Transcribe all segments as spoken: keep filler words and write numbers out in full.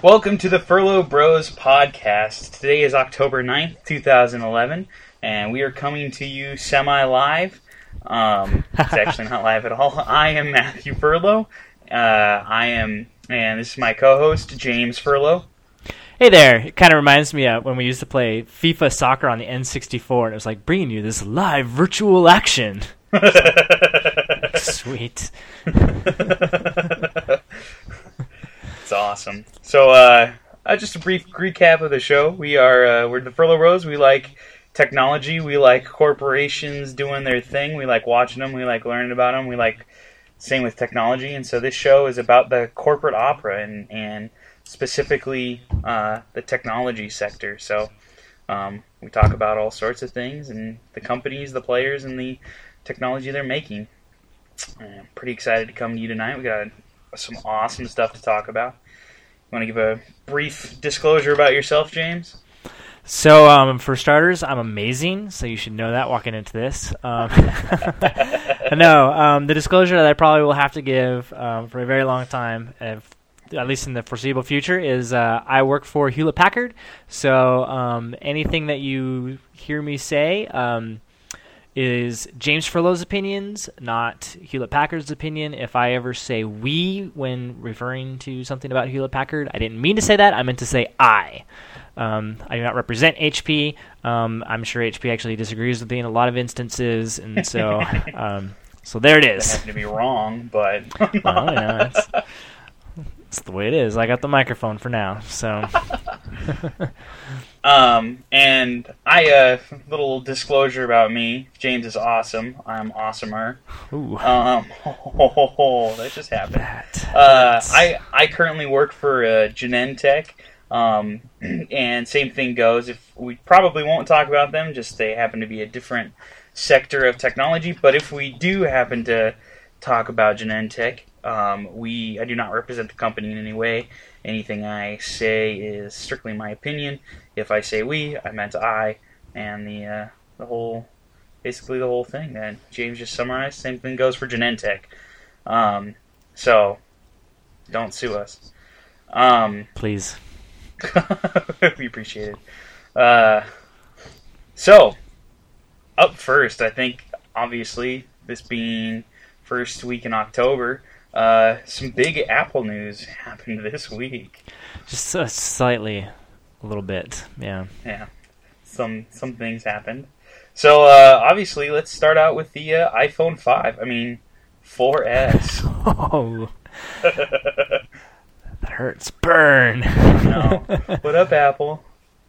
Welcome to the Furlough Bros podcast. Today is October ninth, twenty eleven, and we are coming to you semi-live. Um, it's actually not live at all. I am Matthew Furlough. Uh, I am, and this is my co-host, James Furlough. Hey there. It kind of reminds me of when we used to play FIFA soccer on the N sixty-four, and it was like bringing you this live virtual action. Sweet. It's awesome. So, uh, uh, just a brief recap of the show. We are, uh, we're the Furlough Bros. We like technology. We like corporations doing their thing. We like watching them. We like learning about them. We like same with technology. And so this show is about the corporate opera and, and specifically uh, the technology sector. So um, we talk about all sorts of things and the companies, the players, and the technology they're making. I'm pretty excited to come to you tonight. We got some awesome stuff to talk about. You want to give a brief disclosure about yourself, James? So, um, for starters, I'm amazing, so you should know that walking into this. Um, no, um, the disclosure that I probably will have to give um, for a very long time, if, at least in the foreseeable future, is uh, I work for Hewlett-Packard. So um, anything that you hear me say um, is James Furlough's opinions, not Hewlett-Packard's opinion. If I ever say we when referring to something about Hewlett-Packard, I didn't mean to say that. I meant to say I. Um, I do not represent H P. Um, I'm sure H P actually disagrees with me in a lot of instances, and so um, so there it is. I happen to be wrong, but oh, yeah, it's, it's the way it is. I got the microphone for now, so. um, and I uh, little disclosure about me. James is awesome. I'm awesomer. Ooh. Um, oh, oh, oh, that just happened. That uh, I I currently work for uh, Genentech. Um, and same thing goes, if we probably won't talk about them, just they happen to be a different sector of technology, but if we do happen to talk about Genentech, um, we, I do not represent the company in any way. Anything I say is strictly my opinion. If I say we, I meant I, and the, uh, the whole, basically the whole thing that James just summarized, same thing goes for Genentech. Um, so, don't sue us. Um, Please. We appreciate it. Uh, so, up first, I think, obviously, this being first week in October, uh, some big Apple news happened this week. Just uh, slightly, a little bit, yeah. Yeah, some some things happened. So, uh, obviously, let's start out with the uh, iPhone five. I mean, four S. Oh. That hurts. Burn. No. What up, Apple?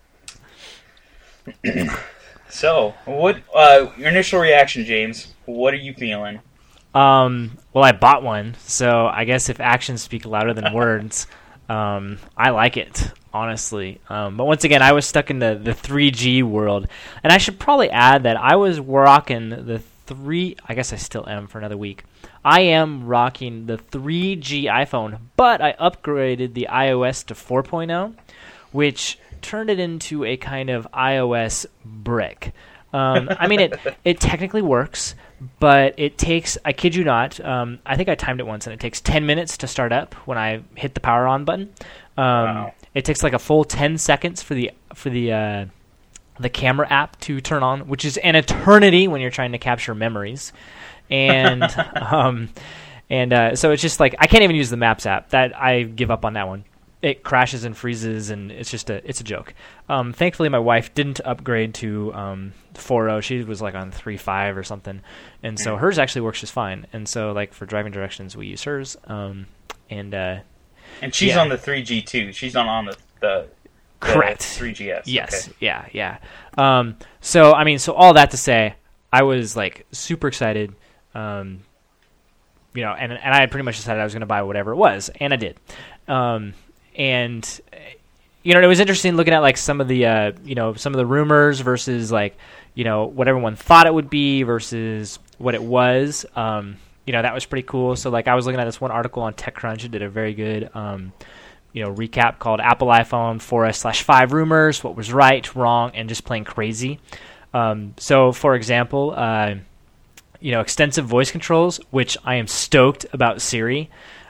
So, what? Uh, your initial reaction, James? What are you feeling? Um. Well, I bought one, so I guess if actions speak louder than words, um, I like it, honestly. Um, but once again, I was stuck in the, the three G world, and I should probably add that I was rocking the three. I guess I still am for another week. I am rocking the three G iPhone, but I upgraded the iOS to four point oh, which turned it into a kind of iOS brick. Um, I mean, it it technically works, but it takes, I kid you not, um, I think I timed it once, and it takes ten minutes to start up when I hit the power on button. Um, Wow. It takes like a full ten seconds for the for the uh, the camera app to turn on, which is an eternity when you're trying to capture memories. And um, and uh, so it's just like I can't even use the Maps app. That I give up on that one. It crashes and freezes, and it's just a it's a joke. Um, thankfully, my wife didn't upgrade to um, four point oh. She was like on three point five or something, and so hers actually works just fine. And so, like for driving directions, we use hers. Um, and uh, and she's yeah. on the three G too. She's not on the the, the correct three G S. Yes, Okay. yeah, yeah. Um, so I mean, so all that to say, I was like super excited. Um, you know, and and I had pretty much decided I was going to buy whatever it was, and I did. Um, and you know, it was interesting looking at like some of the uh, you know, some of the rumors versus like you know what everyone thought it would be versus what it was. Um, you know, that was pretty cool. So like I was looking at this one article on TechCrunch. It did a very good um, you know recap called Apple iPhone four S slash five rumors. What was right, wrong, and just plain crazy. Um, so for example. Uh, You know, extensive voice controls, which I am stoked about Siri.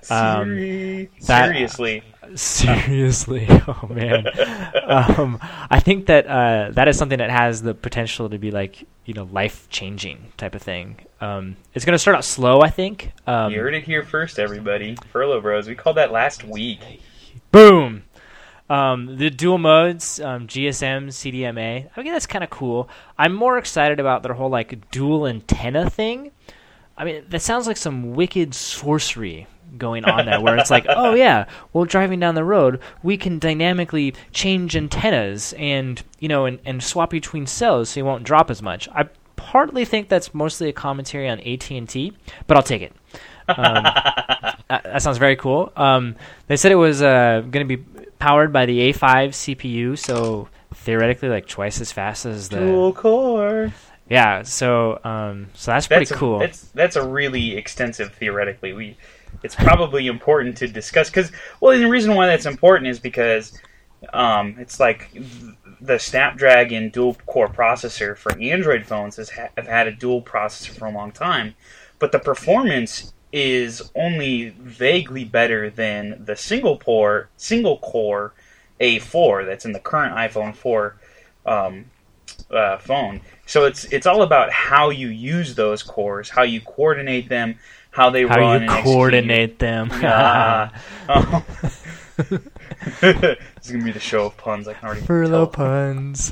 Um, Siri. that- Seriously. Seriously, oh man. um, I think that uh, that is something that has the potential to be like, you know, life changing type of thing. Um, it's going to start out slow, I think. Um, You heard it here first, everybody. Furlough Bros. We called that last week. Boom. Um, the dual modes, um, G S M, C D M A. I mean, that's kind of cool. I'm more excited about their whole like dual antenna thing. I mean, that sounds like some wicked sorcery going on there, where it's like, oh yeah, well, driving down the road, we can dynamically change antennas and you know, and, and swap between cells so you won't drop as much. I partly think that's mostly a commentary on A T and T, but I'll take it. Um, that, that sounds very cool. Um, they said it was uh, going to be powered by the A five C P U, so theoretically, like twice as fast as the Dual core. Yeah. So, um, so that's, That's pretty a, cool. That's that's a really extensive theoretically. We, it's probably important to discuss because well, the reason why that's important is because um, it's like the Snapdragon dual core processor for Android phones has ha- have had a dual processor for a long time, but the performance is only vaguely better than the single core single core A four that's in the current iPhone four um, uh, phone. So it's it's all about how you use those cores, how you coordinate them, how they how run. you and coordinate them. Uh, oh. This is gonna be the show of puns. I can already Furlough tell. puns.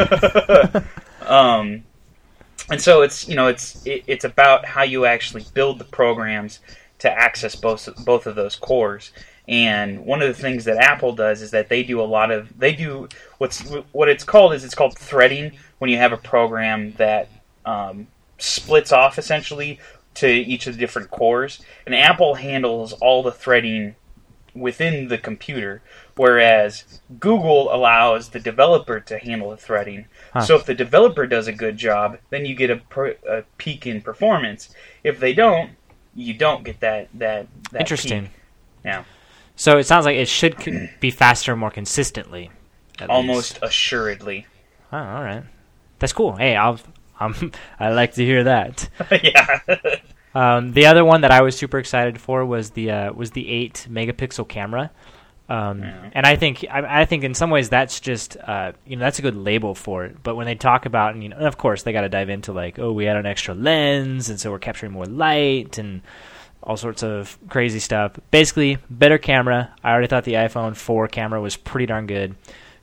um, and so it's you know it's it, it's about how you actually build the programs to access both both of those cores. And one of the things that Apple does is that they do a lot of they do what's what it's called is it's called threading when you have a program that um, splits off essentially to each of the different cores. And Apple handles all the threading within the computer, whereas Google allows the developer to handle the threading. Huh. So if the developer does a good job, then you get a, per, a peak in performance. If they don't, you don't get that that, that Interesting. peak. Yeah. So it sounds like it should c- be faster more consistently. at Almost least. assuredly. Oh, all right. That's cool. Hey, I'll, I'm, I like to hear that. Yeah. Um, the other one that I was super excited for was the uh, was the eight megapixel camera, um, Yeah. and I think I, I think in some ways that's just uh, you know that's a good label for it. But when they talk about and, you know and of course they got to dive into like oh we had an extra lens and so we're capturing more light and all sorts of crazy stuff. Basically, better camera. I already thought the iPhone four camera was pretty darn good,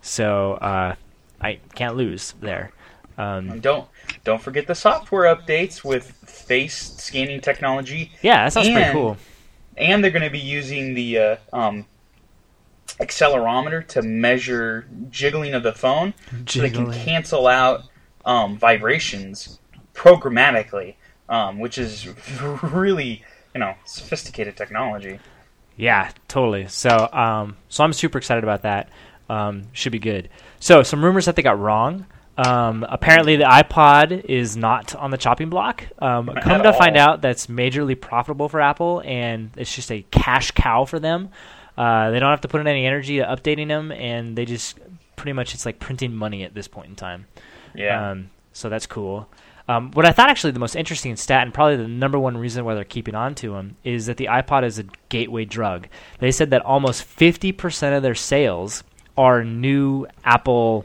so uh, I can't lose there. Um, And don't don't forget the software updates with face scanning technology. yeah, that sounds pretty And- cool. And they're going to be using the uh, um, accelerometer to measure jiggling of the phone, so they can Jiggling. cancel out um, vibrations programmatically, um, which is really you know sophisticated technology. Yeah, totally. So, um, so I'm super excited about that. Um, should be good. So, some rumors that they got wrong. Um, apparently, the iPod is not on the chopping block. Um, At come to find all. out, that's majorly profitable for Apple, and it's just a cash cow for them. Uh, they don't have to put in any energy to updating them, and they just pretty much it's like printing money at this point in time. Yeah. Um, so that's cool. Um, what I thought actually the most interesting stat, and probably the number one reason why they're keeping on to them, is that the iPod is a gateway drug. They said that almost fifty percent of their sales are new Apple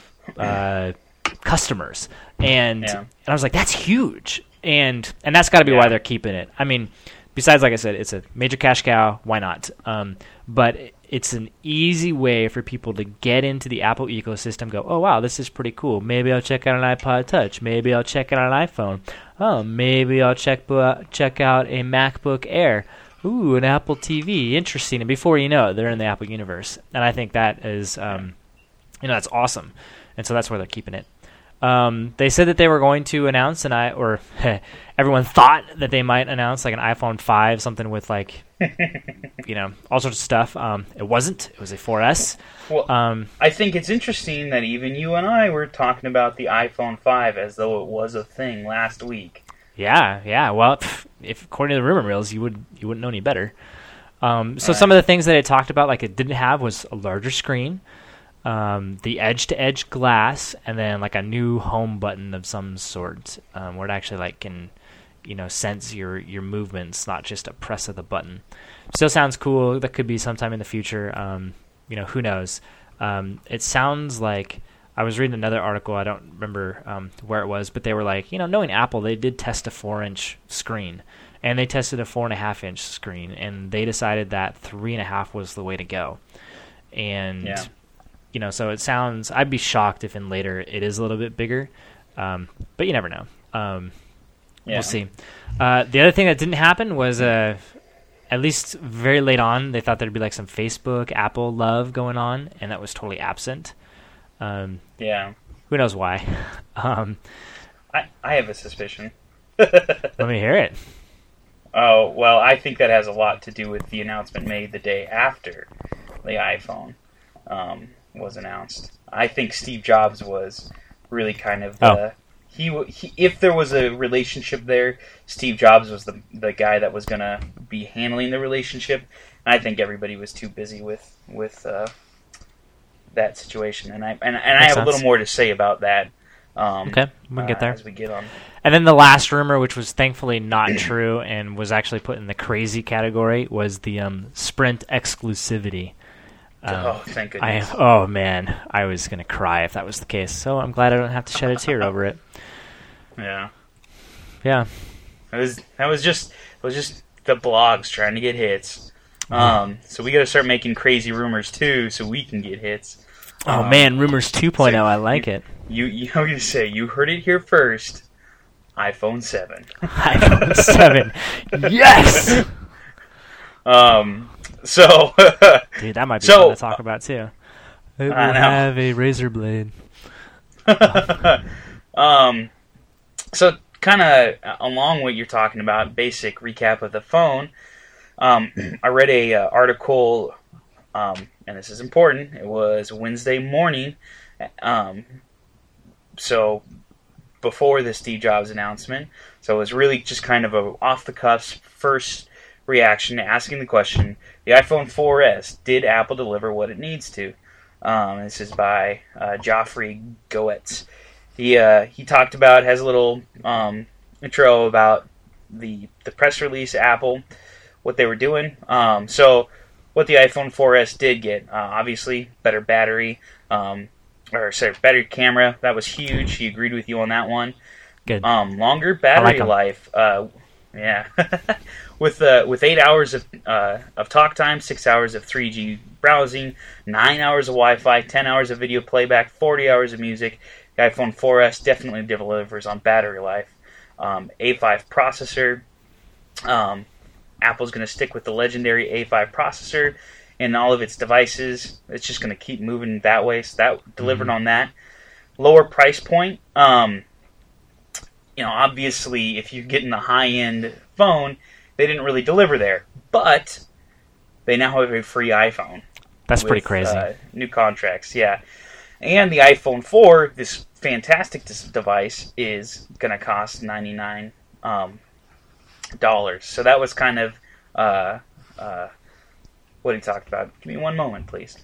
uh, customers, and Yeah. and I was like, that's huge, and and that's got to be why Yeah. they're keeping it. I mean, besides, like I said, it's a major cash cow. Why not? Um, but it's an easy way for people to get into the Apple ecosystem. Go, oh wow, this is pretty cool. Maybe I'll check out an iPod Touch. Maybe I'll check out an iPhone. Oh, maybe I'll check bu- check out a MacBook Air. Ooh, an Apple T V. Interesting. And before you know it, they're in the Apple universe. And I think that is, um, you know, that's awesome. And so that's where they're keeping it. Um, they said that they were going to announce an i, or everyone thought that they might announce like an iPhone five, something with like, you know, all sorts of stuff. Um, it wasn't. It was a four S. Well, Um, I think it's interesting that even you and I were talking about the iPhone five as though it was a thing last week. yeah, yeah. Well, pff, if according to the rumor mills, you would you wouldn't know any better. Um, so All some of the things that it talked about, like it didn't have, was a larger screen, um, the edge-to-edge glass, and then like a new home button of some sort, um, where it actually like can you know, sense your your movements, not just a press of the button. Still sounds cool. That could be sometime in the future. Um, you know, who knows? Um, it sounds like I was reading another article. I don't remember um, where it was, but they were like, you know, knowing Apple, they did test a four-inch screen, and they tested a four and a half inch screen, and they decided that three and a half was the way to go. And yeah. you know, so it sounds. I'd be shocked if in later it is a little bit bigger, um, but you never know. Um, yeah. We'll see. Uh, the other thing that didn't happen was, uh, at least very late on, they thought there'd be like some Facebook, Apple love going on, and that was totally absent. Um, yeah. Who knows why? um, I I have a suspicion. Let me hear it. Oh, well, I think that has a lot to do with the announcement made the day after the iPhone um, was announced. I think Steve Jobs was really kind of the... Oh. He, he, if there was a relationship there, Steve Jobs was the the guy that was going to be handling the relationship. And I think everybody was too busy with with uh, that situation. And I and, and I have sense. a little more to say about that. Um, Okay, we can get there. Uh, as we get on. And then the last rumor, which was thankfully not true and was actually put in the crazy category, was the um, Sprint exclusivity. Um, oh, thank goodness. I, oh, man. I was going to cry if that was the case. So I'm glad I don't have to shed a tear over it. Yeah. Yeah. It was that was just it was just the blogs trying to get hits. Um, so we got to start making crazy rumors too, so we can get hits. Oh um, man, rumors two point oh, so I like you, it. You you know what you say? You heard it here first. iPhone seven. iPhone seven. Yes. Um. So. Dude, that might be so, fun to talk about too. It will have a razor blade. um. So, kind of along what you're talking about, basic recap of the phone. Um, I read a uh, article, um, and this is important. It was Wednesday morning, um, so before the Steve Jobs announcement. So it was really just kind of a off the cuff first reaction to asking the question: the iPhone four S, did Apple deliver what it needs to? Um, this is by uh, Geoffrey Goetz. He uh, he talked about, has a little um, intro about the the press release, Apple, what they were doing. Um, so what the iPhone four S did get, uh, obviously better battery, um, or sorry, better camera. That was huge. He agreed with you on that one. Good. Um, longer battery like life. Uh, yeah, with uh, with eight hours of uh, of talk time, six hours of three G browsing, nine hours of Wi-Fi, ten hours of video playback, forty hours of music. The iPhone four S definitely delivers on battery life. Um, A five processor. Um, Apple's going to stick with the legendary A five processor in all of its devices. It's just going to keep moving that way. So that delivered mm-hmm. on that. Lower price point. Um, you know, obviously, if you're getting the high-end phone, they didn't really deliver there. But they now have a free iPhone. That's with, pretty crazy. Uh, new contracts, yeah. And the iPhone four, this fantastic device, is going to cost ninety-nine um, dollars. So that was kind of uh, uh, what he talked about. Give me one moment, please.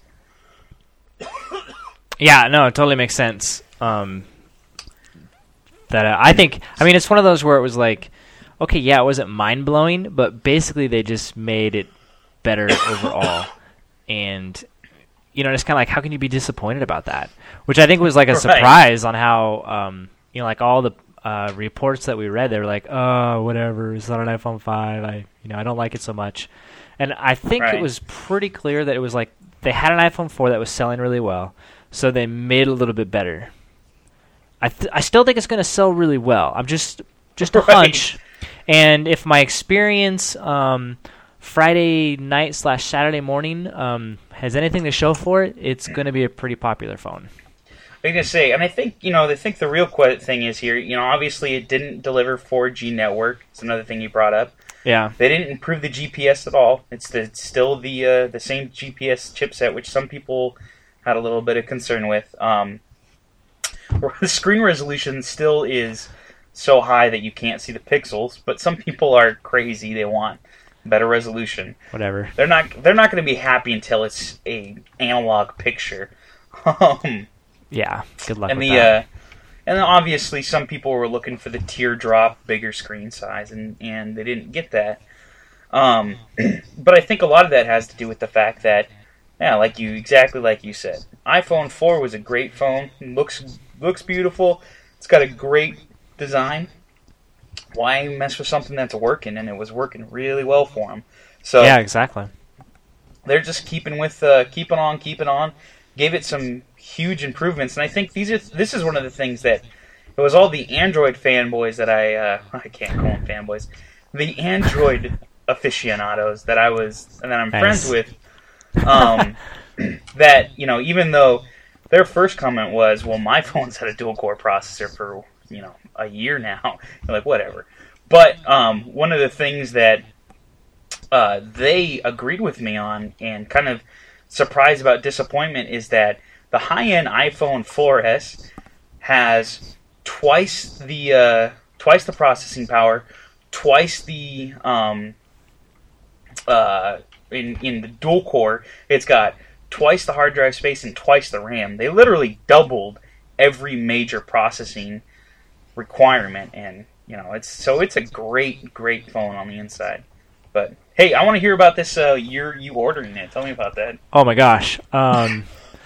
Yeah, no, it totally makes sense. Um, that uh, I think, I mean, it's one of those where it was like, okay, yeah, it wasn't mind-blowing, but basically they just made it better overall. And, you know, it's kind of like, how can you be disappointed about that? Which I think was like a surprise right. on how, um, you know, like all the uh, reports that we read, they were like, oh, whatever, it's not an iPhone five. I, you know, I don't like it so much. And I think right. it was pretty clear that it was like, they had an iPhone four that was selling really well, so they made it a little bit better. I th- I still think it's going to sell really well. I'm just just a right. hunch. And if my experience um, Friday night slash Saturday morning um, has anything to show for it, it's going to be a pretty popular phone. I was going to say, and I think, you know, I think the real thing is here, you know, obviously it didn't deliver four G network. It's another thing you brought up. Yeah. They didn't improve the G P S at all. It's, the, it's still the uh, the same G P S chipset, which some people had a little bit of concern with. Um, the screen resolution still is so high that you can't see the pixels, but some people are crazy. They want better resolution. Whatever. They're not they're not going to be happy until it's a analog picture. um, yeah. Good luck and with the, that. Uh, And then obviously some people were looking for the teardrop, bigger screen size, and, and they didn't get that. Um, but I think a lot of that has to do with the fact that, yeah, like you exactly like you said, iPhone four was a great phone. looks looks beautiful. It's got a great design. Why mess with something that's working? And it was working really well for them. So yeah, exactly. They're just keeping with uh, keeping on, keeping on. Gave it some huge improvements, and I think these are this is one of the things that it was all the Android fanboys that I uh, I can't call them fanboys, the Android aficionados that I was and that I'm nice. friends with. Um, that you know, even though their first comment was, "Well, my phone's had a dual core processor for you know a year now," I'm like whatever. But um, one of the things that uh, they agreed with me on and kind of surprise about disappointment is that the high-end iPhone four S has twice the uh, twice the processing power, twice the um, uh, in in the dual core. It's got twice the hard drive space and twice the RAM. They literally doubled every major processing requirement, and you know it's so it's a great great phone on the inside, but. Hey, I want to hear about this. Uh, you're you ordering it. Tell me about that. Oh my gosh. Um,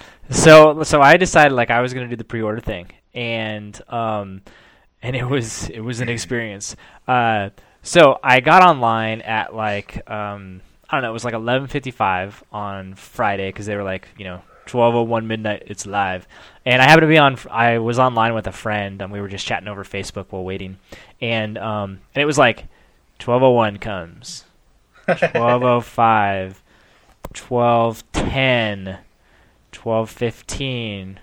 so so I decided like I was going to do the pre-order thing, and um, and it was it was an experience. Uh, so I got online at like um, I don't know, it was like eleven fifty-five on Friday because they were like you know twelve oh one midnight, it's live, and I happened to be on. I was online with a friend, and we were just chatting over Facebook while waiting, and um, and it was like twelve oh one comes. twelve oh five, twelve ten, twelve fifteen,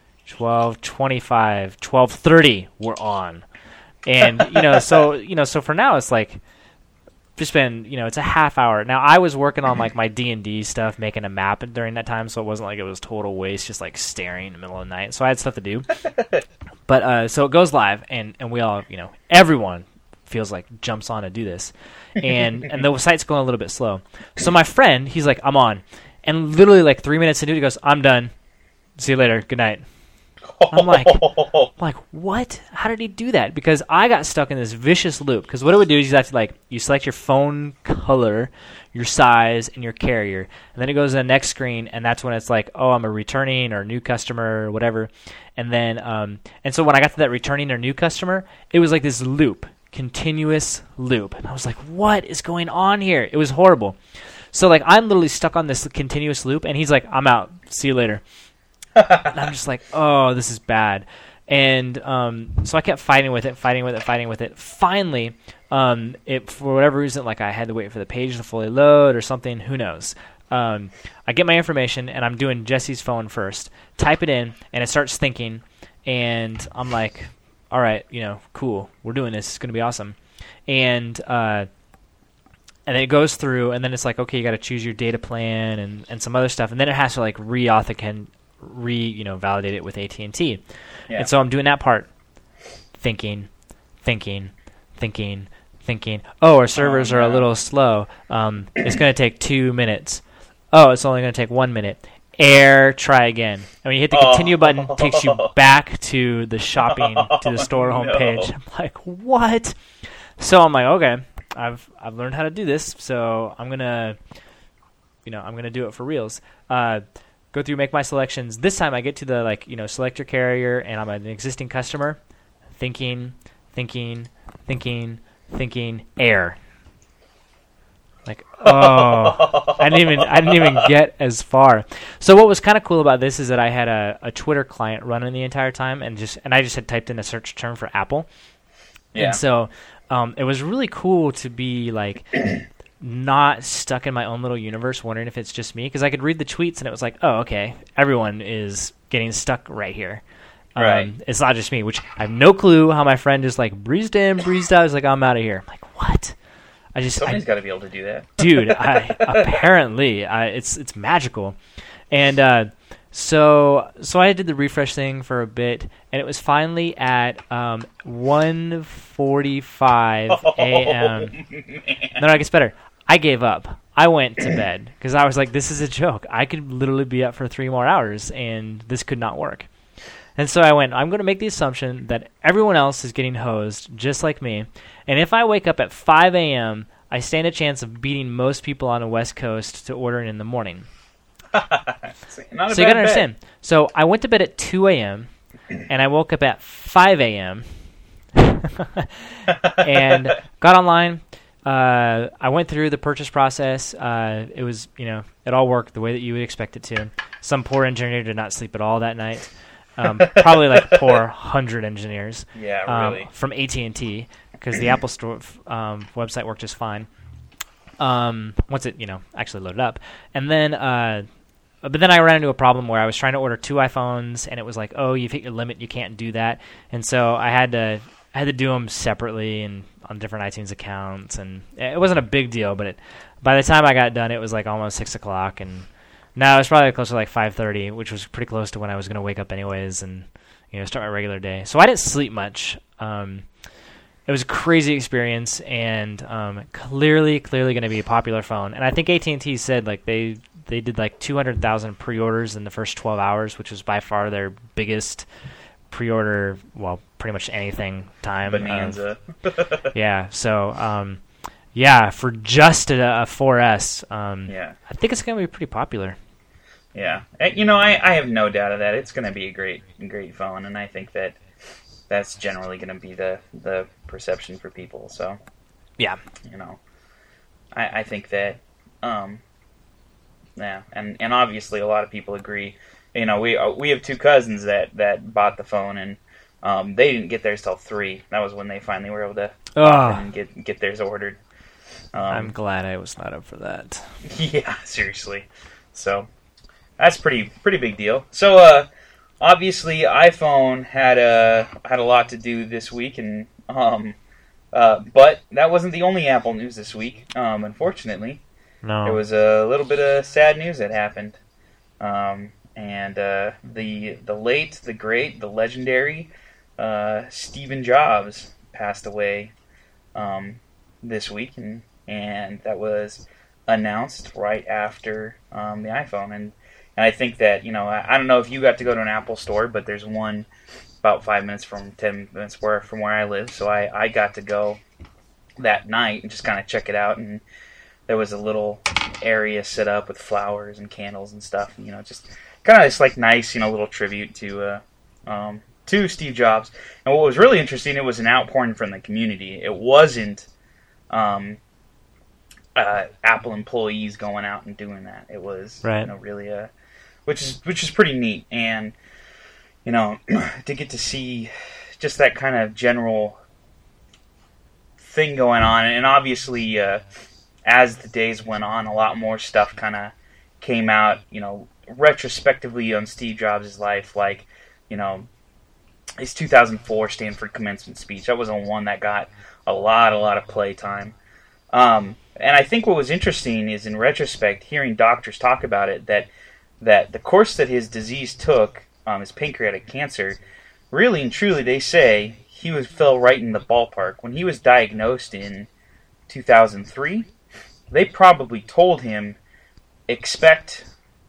twelve twenty-five, twelve thirty we're on. And, you know, so, you know, so for now it's like just been, you know, it's a half hour. Now I was working on like my D and D stuff, making a map during that time, so it wasn't like it was total waste, just like staring in the middle of the night. So I had stuff to do. But, uh, so it goes live and, and we all, you know, everyone feels like jumps on to do this, and and the site's going a little bit slow. So my friend, he's like, I'm on, and literally like three minutes into it, he goes, I'm done. See you later. Good night. I'm like, I'm like, what? How did he do that? Because I got stuck in this vicious loop. Because what it would do is you have to like you select your phone color, your size, and your carrier, and then it goes to the next screen, and that's when it's like, oh, I'm a returning or new customer or whatever, and then um and so when I got to that returning or new customer, it was like this loop. Continuous loop, and I was like, what is going on here? It was horrible. So like I'm literally stuck on this continuous loop, and he's like, I'm out, see you later. And I'm just like, oh, this is bad. And um so I kept fighting with it fighting with it fighting with it finally um it for whatever reason, like I had to wait for the page to fully load or something, who knows. um I get my information, and I'm doing Jesse's phone first, type it in, and it starts thinking, and I'm like, all right, you know, cool, we're doing this, it's going to be awesome. And uh, and then it goes through, and then it's like, okay, you got to choose your data plan and, and some other stuff, and then it has to like re-authenticate, re, you know, validate it with A T and T. Yeah. And so I'm doing that part, thinking, thinking, thinking, thinking, oh, our servers oh, are a little slow. Um, it's going to take two minutes. Oh, it's only going to take one minute. Air, try again. And when you hit the oh. continue button, it takes you back to the shopping, to the store oh, homepage. no. I'm like, what? So I'm like, okay, I've I've learned how to do this, so I'm gonna, you know, I'm gonna do it for reals. Uh, go through, make my selections. This time I get to the like, you know, select your carrier, and I'm an existing customer. Thinking, thinking, thinking, thinking. Air. Like, oh, I didn't even I didn't even get as far. So what was kind of cool about this is that I had a, a Twitter client running the entire time, and just and I just had typed in a search term for Apple, yeah. And so um, it was really cool to be like not stuck in my own little universe, wondering if it's just me, because I could read the tweets and it was like, oh, okay, everyone is getting stuck right here. Um, right. It's not just me, which I have no clue how my friend just like breezed in, breezed out. I was like, I'm out of here. I'm like, what? I just somebody's got to be able to do that, dude. I, apparently, I, it's it's magical, and uh, so so I did the refresh thing for a bit, and it was finally at um, one forty-five a.m. Oh, no, it gets better. I gave up. I went to bed because I was like, "This is a joke. I could literally be up for three more hours, and this could not work." And so I went, I'm going to make the assumption that everyone else is getting hosed just like me. And if I wake up at five a.m., I stand a chance of beating most people on the West Coast to ordering in the morning. Not a so you got to bad understand. bet. So I went to bed at two a.m., and I woke up at five a.m., and got online. Uh, I went through the purchase process. Uh, it was, you know, it all worked the way that you would expect it to. Some poor engineer did not sleep at all that night. Um, probably like poor hundred engineers. Yeah, really. Um, from A T and T, because the Apple Store um, website worked just fine. Um, once it, you know, actually loaded up, and then, uh, but then I ran into a problem where I was trying to order two iPhones, and it was like, oh, you've hit your limit, you can't do that, and so I had to. I had to do them separately and on different iTunes accounts, and it wasn't a big deal. But it, by the time I got done, it was like almost six o'clock, and now it was probably close to like five thirty, which was pretty close to when I was going to wake up anyways, and you know start my regular day. So I didn't sleep much. Um, it was a crazy experience, and um, clearly, clearly going to be a popular phone. And I think A T and T said like they they did like two hundred thousand pre-orders in the first twelve hours, which was by far their biggest pre-order, well, pretty much anything time. Bonanza. Uh, yeah, so, um, yeah, for just a, a four S, um, yeah. I think it's going to be pretty popular. Yeah. You know, I, I have no doubt of that. It's going to be a great great phone, and I think that that's generally going to be the, the perception for people, so. Yeah. You know, I, I think that, um, yeah, and, and obviously a lot of people agree. You know, we we have two cousins that, that bought the phone, and um, they didn't get theirs till three. That was when they finally were able to oh. and get get theirs ordered. Um, I'm glad I was not up for that. Yeah, seriously. So that's pretty pretty big deal. So uh, obviously, iPhone had a had a lot to do this week, and um, uh, but that wasn't the only Apple news this week. Um, unfortunately, no, there was a little bit of sad news that happened. Um, And uh, the the late, the great, the legendary uh, Stephen Jobs passed away um, this week, and and that was announced right after um, the iPhone. And and I think that you know I, I don't know if you got to go to an Apple store, but there's one about five minutes from ten minutes where from where I live, so I, I got to go that night and just kind of check it out. And there was a little area set up with flowers and candles and stuff, you know, just. Kind of this like nice, you know, little tribute to uh, um, to Steve Jobs. And what was really interesting, it was an outpouring from the community. It wasn't um, uh, Apple employees going out and doing that. It was, right. you know, really a, which is which is pretty neat. And you know, to get to see just that kind of general thing going on, and obviously, uh, as the days went on, a lot more stuff kind of came out, you know. Retrospectively on Steve Jobs' life, like, you know, his two thousand four Stanford commencement speech. That was the one that got a lot, a lot of play time. Um, and I think what was interesting is, in retrospect, hearing doctors talk about it, that that the course that his disease took, um, his pancreatic cancer, really and truly, they say, he was fell right in the ballpark. When he was diagnosed in two thousand three, they probably told him, expect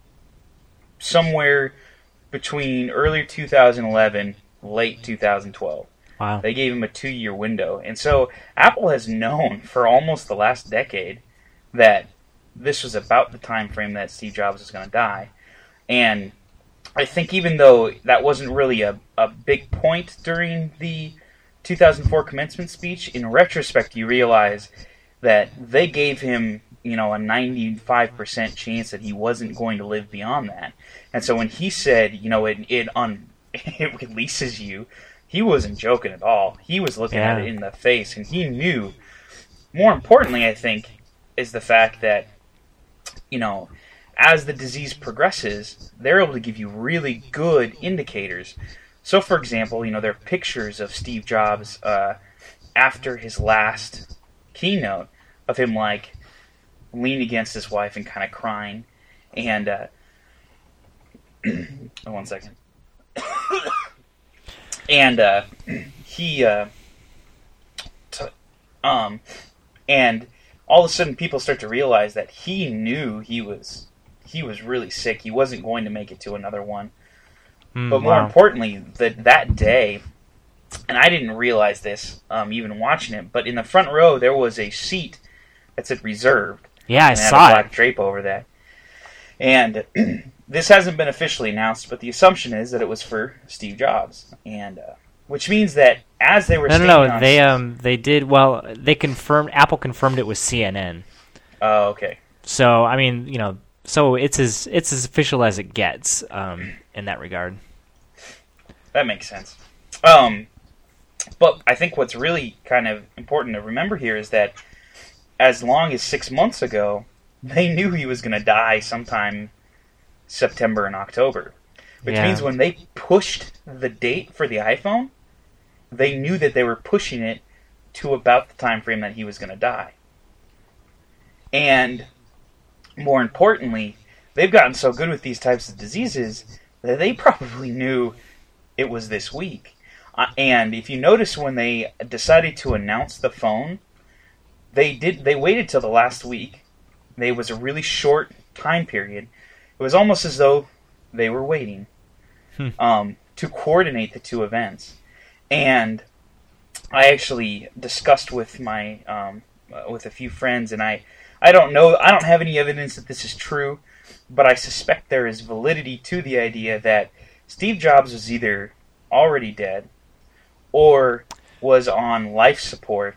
somewhere between early two thousand eleven, late two thousand twelve. Wow. They gave him a two-year window. And so Apple has known for almost the last decade that this was about the time frame that Steve Jobs was going to die. And I think even though that wasn't really a, a big point during the two thousand four commencement speech, in retrospect you realize that they gave him, you know, a ninety-five percent chance that he wasn't going to live beyond that. And so when he said, you know, it it, un, it releases you, he wasn't joking at all. He was looking yeah. at it in the face, and he knew. More importantly, I think, is the fact that, you know, as the disease progresses, they're able to give you really good indicators. So, for example, you know, there are pictures of Steve Jobs uh, after his last keynote of him, like, leaning against his wife and kind of crying. And, uh, oh, one second. and, uh, he, uh, t- um, and all of a sudden people start to realize that he knew he was, he was really sick. He wasn't going to make it to another one. Mm, but more wow. importantly, that that day, and I didn't realize this um, even watching it, but in the front row there was a seat that said reserved. Yeah, I and it saw had a black it. drape over that. And this hasn't been officially announced, but the assumption is that it was for Steve Jobs, and uh, which means that as they were No, no, standing no. on They um they did well. They confirmed. Apple confirmed it with C N N. Oh, okay. So I mean, you know, so it's as it's as official as it gets um, in that regard. That makes sense. Um, but I think what's really kind of important to remember here is that as long as six months ago, they knew he was going to die sometime September and October. Which Yeah. means when they pushed the date for the iPhone, they knew that they were pushing it to about the time frame that he was going to die. And more importantly, they've gotten so good with these types of diseases that they probably knew it was this week. Uh, and if you notice when they decided to announce the phone, they did they waited till the last week. It was a really short time period. It was almost as though they were waiting Hmm. um, to coordinate the two events. And I actually discussed with my um, uh, with a few friends, and I, I don't know, I don't have any evidence that this is true, but I suspect there is validity to the idea that Steve Jobs was either already dead or was on life support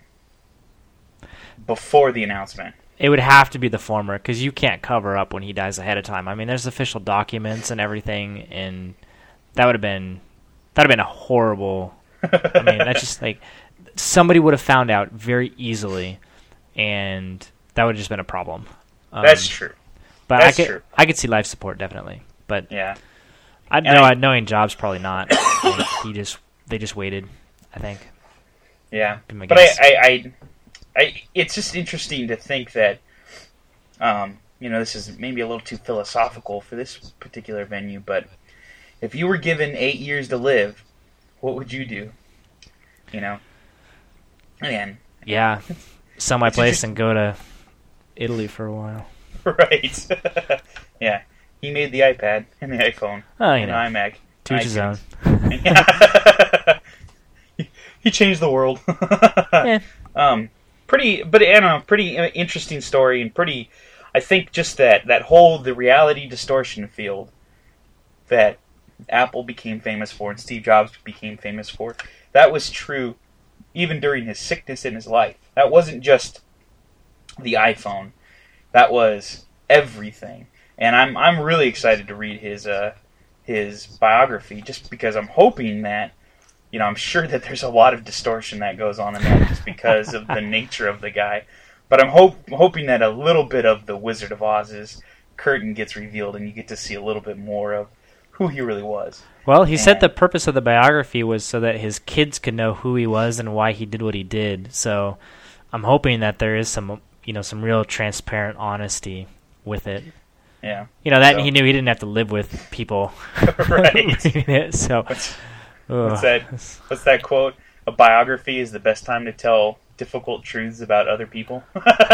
before the announcement. It would have to be the former because you can't cover up when he dies ahead of time. I mean, there's official documents and everything, and that would have been that would have been a horrible. I mean, that's just like somebody would have found out very easily, and that would have just been a problem. Um, That's true. But That's I could true. I could see life support definitely, but Yeah. I And know I- knowing Jobs probably not. I think he just they just waited. I think. Yeah, Be my but I, guess. I, I, I, it's just interesting to think that, um, you know, this is maybe a little too philosophical for this particular venue, but if you were given eight years to live, what would you do? You know, and Yeah, sell my It's place just- and go to Italy for a while. right, yeah, he made the iPad and the iPhone Oh, you and know, the iMac. to each his own. iTunes. he, he changed the world. Yeah. Um, pretty, but I don't know, pretty uh, interesting story, and pretty. I think just that that whole the reality distortion field that Apple became famous for and Steve Jobs became famous for. That was true even during his sickness in his life. That wasn't just the iPhone. That was everything. And I'm I'm really excited to read his uh his biography just because I'm hoping that. You know, I'm sure that there's a lot of distortion that goes on in that just because of the nature of the guy. But I'm hope, hoping that a little bit of the Wizard of Oz's curtain gets revealed and you get to see a little bit more of who he really was. Well, he said And- the purpose of the biography was so that his kids could know who he was and why he did what he did. So I'm hoping that there is some, you know, some real transparent honesty with it. Yeah. You know, that So- he knew he didn't have to live with people Right. reading it. So What's, ugh. what's that? What's that quote? A biography is the best time to tell difficult truths about other people.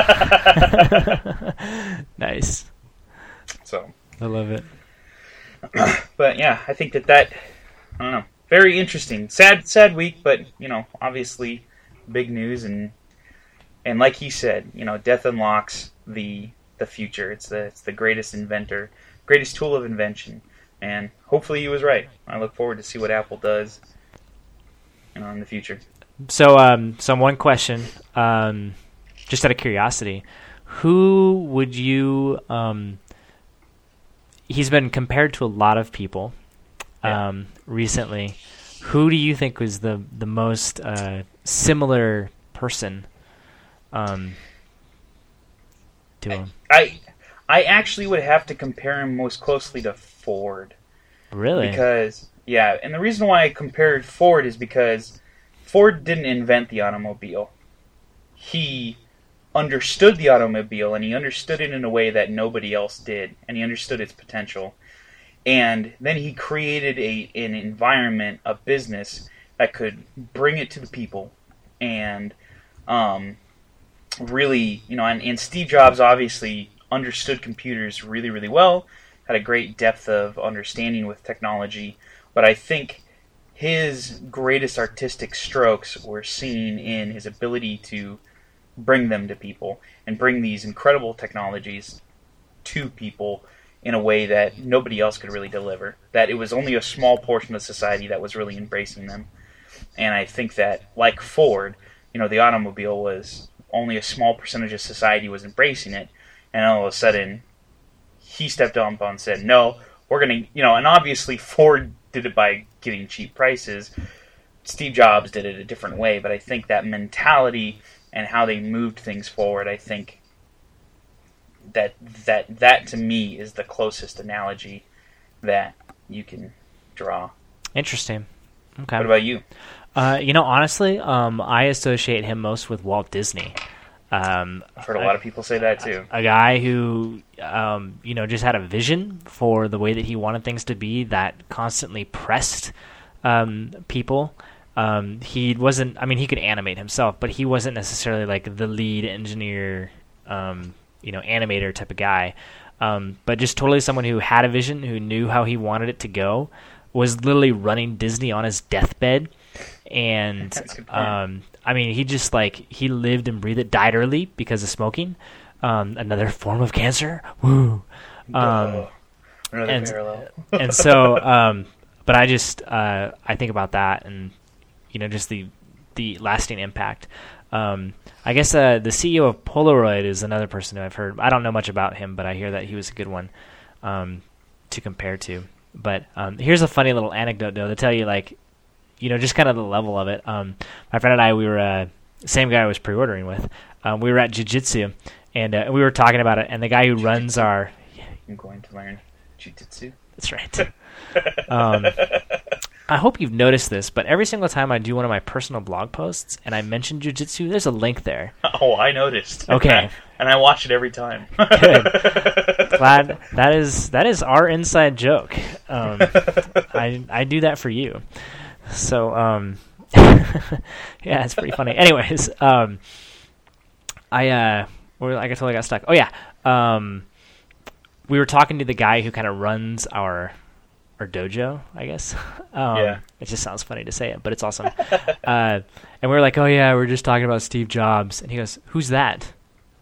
Nice. So, I love it. but yeah, I think that that I don't know, very interesting. Sad, sad week, but you know, obviously, big news and and like he said, you know, death unlocks the the future. It's the it's the greatest inventor, greatest tool of invention, and hopefully he was right. I look forward to see what Apple does, you know, in the future. So, um, so one question, um, just out of curiosity, who would you? Um, he's been compared to a lot of people Yeah. um, recently. Who do you think was the the most uh, similar person um, to him? I I actually would have to compare him most closely to Ford. Really? Because, yeah, and the reason why I compared Ford is because Ford didn't invent the automobile. He understood the automobile, and he understood it in a way that nobody else did, and he understood its potential. And then he created a an environment, a business, that could bring it to the people, and um, really, you know, and, and Steve Jobs obviously understood computers really, really well, had a great depth of understanding with technology, but but I think his greatest artistic strokes were seen in his ability to bring them to people and bring these incredible technologies to people in a way that nobody else could really deliver. That it was only a small portion of society that was really embracing them. And I think that, like Ford, you know, the automobile was only a small percentage of society was embracing it, and all of a sudden he stepped up and said, no, we're going to, you know, and obviously Ford did it by getting cheap prices. Steve Jobs did it a different way, but I think that mentality and how they moved things forward, I think that that that to me is the closest analogy that you can draw. Interesting. Okay. What about you? Uh, you know, honestly, um, I associate him most with Walt Disney. Um, I've heard a, a lot of people say that too. A, a guy who, um, you know, just had a vision for the way that he wanted things to be that constantly pressed um, people. Um, he wasn't, I mean, he could animate himself, but he wasn't necessarily like the lead engineer, um, you know, animator type of guy. Um, but just totally someone who had a vision, who knew how he wanted it to go, was literally running Disney on his deathbed. And, um, I mean, he just like, he lived and breathed it, died early because of smoking. Um, another form of cancer. Woo. Um, oh, another and, parallel. and so, um, but I just, uh, I think about that and, you know, just the, the lasting impact. Um, I guess, uh, the C E O of Polaroid is another person who I've heard. I don't know much about him, but I hear that he was a good one, um, to compare to. But, um, here's a funny little anecdote though to tell you, like, you know, just kind of the level of it. Um, my friend and I, we were, uh, same guy I was pre-ordering with, um, we were at Jiu-Jitsu, and uh, we were talking about it, and the guy who runs our... I'm going to learn Jiu-Jitsu. That's right. um, I hope you've noticed this, but every single time I do one of my personal blog posts, and I mention Jiu-Jitsu, there's a link there. Oh, I noticed. Okay. And I watch it every time. Good. Glad that is, that is our inside joke. Um, I, I do that for you. So, um, yeah, it's pretty funny. Anyways, um, I, uh, where, I totally got stuck. Oh yeah. Um, we were talking to the guy who kind of runs our, our dojo, I guess. Um, yeah. It just sounds funny to say it, but it's awesome. uh, and we were like, oh yeah, we're just talking about Steve Jobs. And he goes, who's that?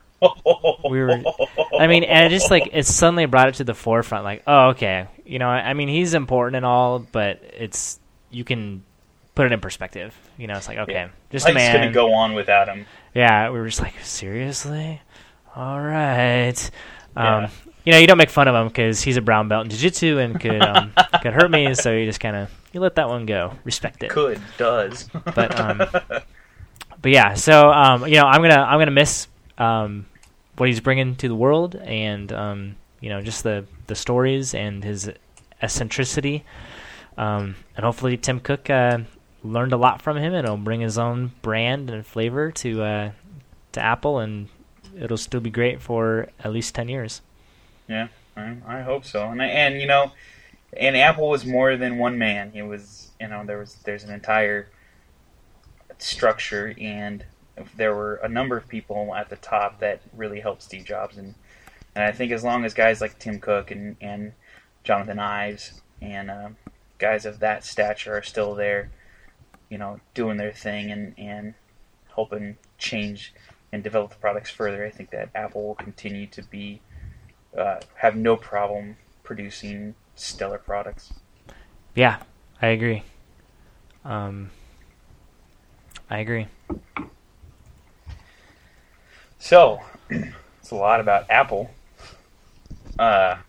we were, I mean, and it just like, it suddenly brought it to the forefront. Like, oh, okay. You know, I, I mean, he's important and all, but it's, you can put it in perspective. You know, it's like, okay, yeah. just Life's a man. Gonna go on without him. Yeah, we were just like, seriously? All right. Um, yeah. You know, you don't make fun of him because he's a brown belt in jiu-jitsu and could um, could hurt me, so you just kind of, you let that one go. Respect it. Could, does. But um, but yeah, so um, you know, I'm gonna I'm gonna miss um, what he's bringing to the world, and um, you know, just the the stories and his eccentricity. Um, and hopefully Tim Cook uh, learned a lot from him, and he'll bring his own brand and flavor to uh, to Apple, and it'll still be great for at least ten years. Yeah, I, I hope so. And and you know, and Apple was more than one man. It was, you know, there was there's an entire structure, and there were a number of people at the top that really helped Steve Jobs, and and I think as long as guys like Tim Cook and and Jonathan Ives and uh, guys of that stature are still there, you know, doing their thing and, and helping change and develop the products further, I think that Apple will continue to be uh, have no problem producing stellar products. Yeah, I agree. Um, I agree. So, it's a lot about Apple. Uh,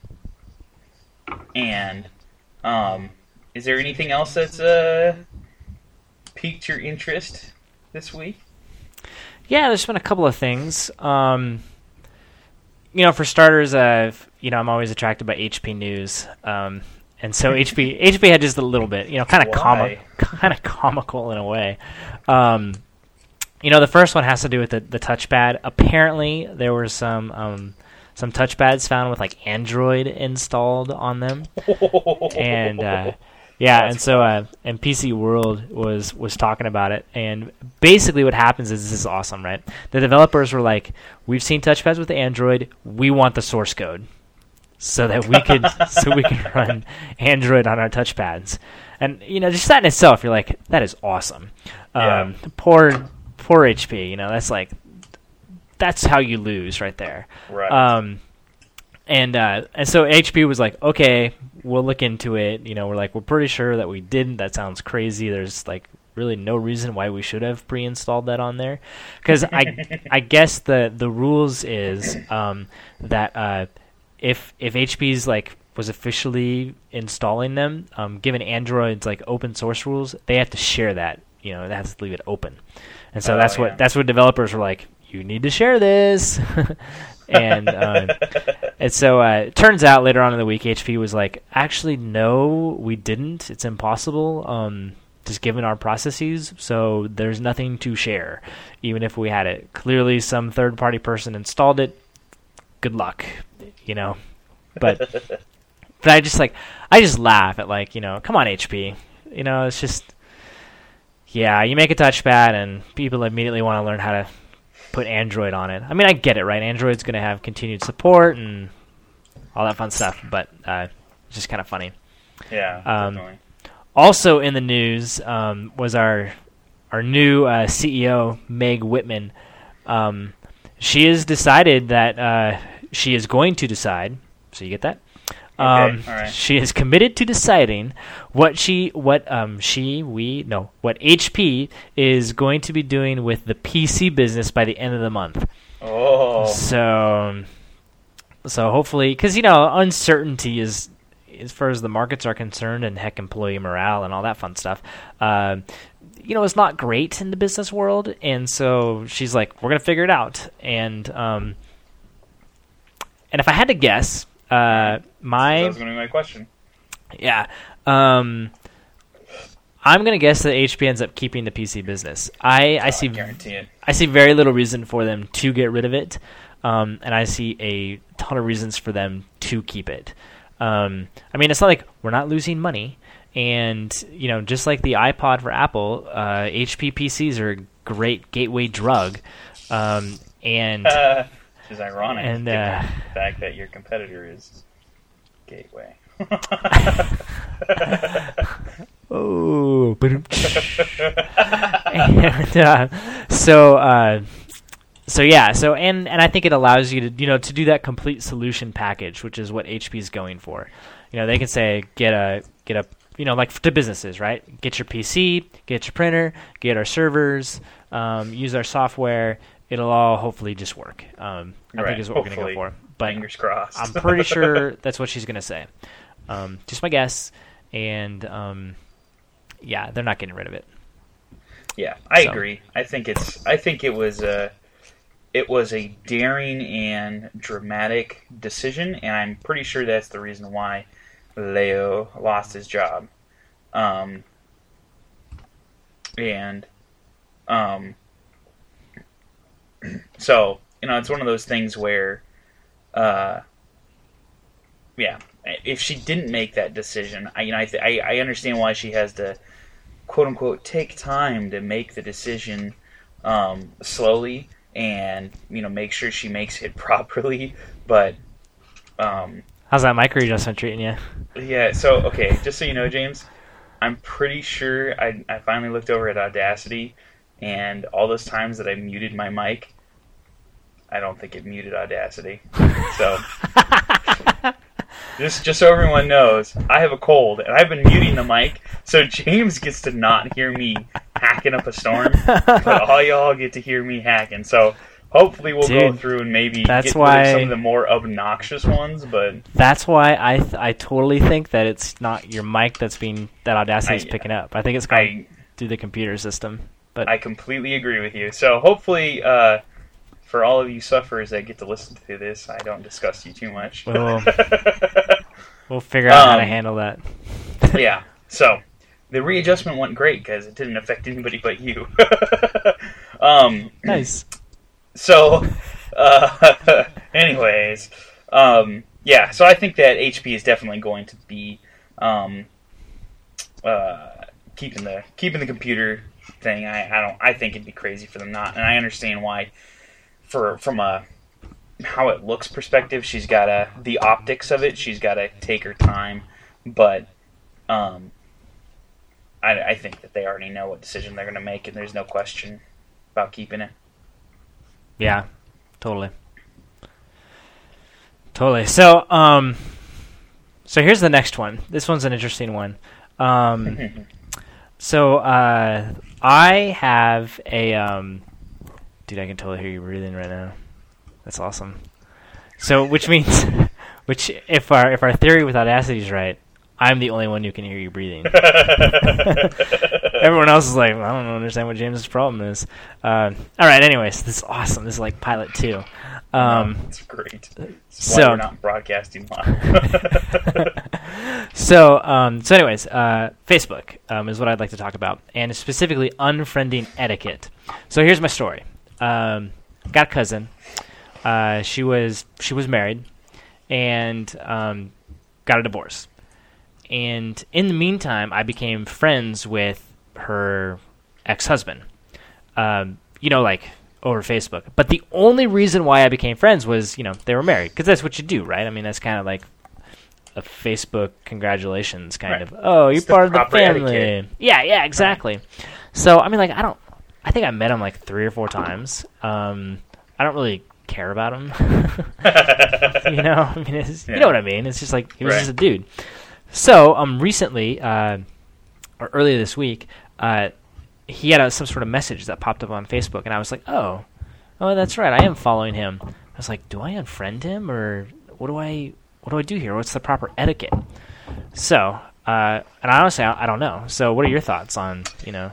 and um, is there anything else that's uh, piqued your interest this week? Yeah, there's been a couple of things. Um, you know, for starters, uh, you know, I'm always attracted by H P News, um, and so H P H P had just a little bit, you know, kind of comic, kind of comical in a way. Um, you know, the first one has to do with the, the touchpad. Apparently, there were some um, some touchpads found with like Android installed on them, and uh, yeah, That's and so uh, and P C World was was talking about it, and basically what happens is, this is awesome, right? The developers were like, we've seen touchpads with Android, we want the source code. so that we could so we could run Android on our touchpads. And you know, just that in itself, you're like, that is awesome. Yeah. Um, poor poor H P. You know, that's like that's how you lose right there. Right. Um, and uh, and so H P was like, okay, we'll look into it. You know, we're like, we're pretty sure that we didn't. That sounds crazy. There's like really no reason why we should have pre-installed that on there, because I I guess the the rules is um, that uh, if if H P's like was officially installing them, um, given Android's like open source rules, they have to share that. You know, they have to leave it open, and so oh, that's yeah. what that's what developers were like. You need to share this, and uh, and so uh, it turns out later on in the week, H P was like, actually, no, we didn't. It's impossible. Um, just given our processes, so there's nothing to share, even if we had it. Clearly, some third-party person installed it. Good luck, you know. But but I just like I just laugh at like you know, come on H P, you know, it's just yeah, you make a touchpad and people immediately want to learn how to put Android on it. I mean, I get it, right? Android's going to have continued support and all that fun stuff, but uh, it's just kind of funny. Yeah, um, definitely. Also in the news um, was our our new uh, C E O, Meg Whitman. Um, she has decided that uh, she is going to decide. So you get that? Okay, Um, all right. She is committed to deciding what she, what um, she, we, no, what H P is going to be doing with the P C business by the end of the month. Oh. So, so hopefully, because you know, uncertainty is, as far as the markets are concerned, and heck, employee morale and all that fun stuff. Uh, you know, it's not great in the business world, and so she's like, "We're gonna figure it out." And um, and if I had to guess, uh, my That was going to be my question. yeah, um, I'm gonna guess that H P ends up keeping the P C business. I, I Oh, see I guarantee it. I see very little reason for them to get rid of it, um, and I see a ton of reasons for them to keep it. Um, I mean, it's not like we're not losing money, and you know, just like the iPod for Apple, uh, H P P Cs are a great gateway drug, um, and Uh, which is ironic, and, given uh, the fact that your competitor is Gateway. oh, and uh, so. Uh, So yeah, so and, and I think it allows you to you know to do that complete solution package, which is what H P is going for. You know, they can say get a get a you know like to businesses, right? Get your P C, get your printer, get our servers, um, use our software. It'll all hopefully just work. Um, I Right, think is what we're hopefully. gonna go for. But Fingers crossed. I'm pretty sure that's what she's gonna say. Um, just my guess, and um, yeah, they're not getting rid of it. Yeah, I So. agree. I think it's. I think it was a. It was a daring and dramatic decision, and I'm pretty sure that's the reason why Leo lost his job. Um, and um, so you know, it's one of those things where, uh, yeah, if she didn't make that decision, I you know I th- I, I understand why she has to quote unquote take time to make the decision um, slowly. And you know, make sure she makes it properly. But um, How's that micro adjustment treating you? yeah, so okay, just so you know, James, I'm pretty sure I I finally looked over at Audacity, and all those times that I muted my mic, I don't think it muted Audacity. So just just so everyone knows, I have a cold, and I've been muting the mic, so James gets to not hear me hacking up a storm, but all y'all get to hear me hacking. So hopefully we'll Dude, go through and maybe that's get rid of why- some of the more obnoxious ones. But That's why I th- I totally think that it's not your mic that's being that Audacity is I- picking up. I think it's going I through the computer system. But I completely agree with you. So hopefully, uh, for all of you sufferers that get to listen to this, I don't disgust you too much. We'll- we'll figure out how to Um, handle that. Yeah. So the readjustment went great because it didn't affect anybody but you. um, Nice. So, uh, anyways, um, yeah. So I think that H P is definitely going to be um, uh, keeping the keeping the computer thing. I, I don't. I think it'd be crazy for them not, and I understand why. For from a how it looks perspective, she's got to the optics of it. She's got to take her time, but um, I, I think that they already know what decision they're going to make, and there's no question about keeping it. Yeah, totally, totally. So, um, so here's the next one. This one's an interesting one. Um, so uh, I have a um, dude. I can totally hear you breathing right now. That's awesome. So, which means, which if our if our theory with Audacity is right, I'm the only one who can hear you breathing. Everyone else is like, I don't understand what James's problem is. Uh, all right. Anyways, this is awesome. This is like pilot two. Um, oh, that's great. That's so why we're not broadcasting live. so, um, so anyways, uh, Facebook um, is what I'd like to talk about, and specifically unfriending etiquette. So here's my story. Um, got a cousin. Uh, she was she was married, and um, got a divorce. And in the meantime, I became friends with her ex-husband. Um, you know, like over Facebook. But the only reason why I became friends was, you know, they were married, because that's what you do, right? I mean, that's kind of like a Facebook congratulations kind right. of. Oh, you're it's part the of the family. Etiquette. Yeah, yeah, exactly. Right. So I mean, like, I don't. I think I met him like three or four times. Um, I don't really care about him. you know, I mean, it's, yeah. you know what I mean. It's just like he was right. just a dude. So um, recently, uh, or earlier this week, uh, he had a, some sort of message that popped up on Facebook, and I was like, oh, oh, that's right, I am following him. I was like, do I unfriend him, or what do I what do I do here? What's the proper etiquette? So, uh, and honestly, I, I don't know. So, what are your thoughts on, you know?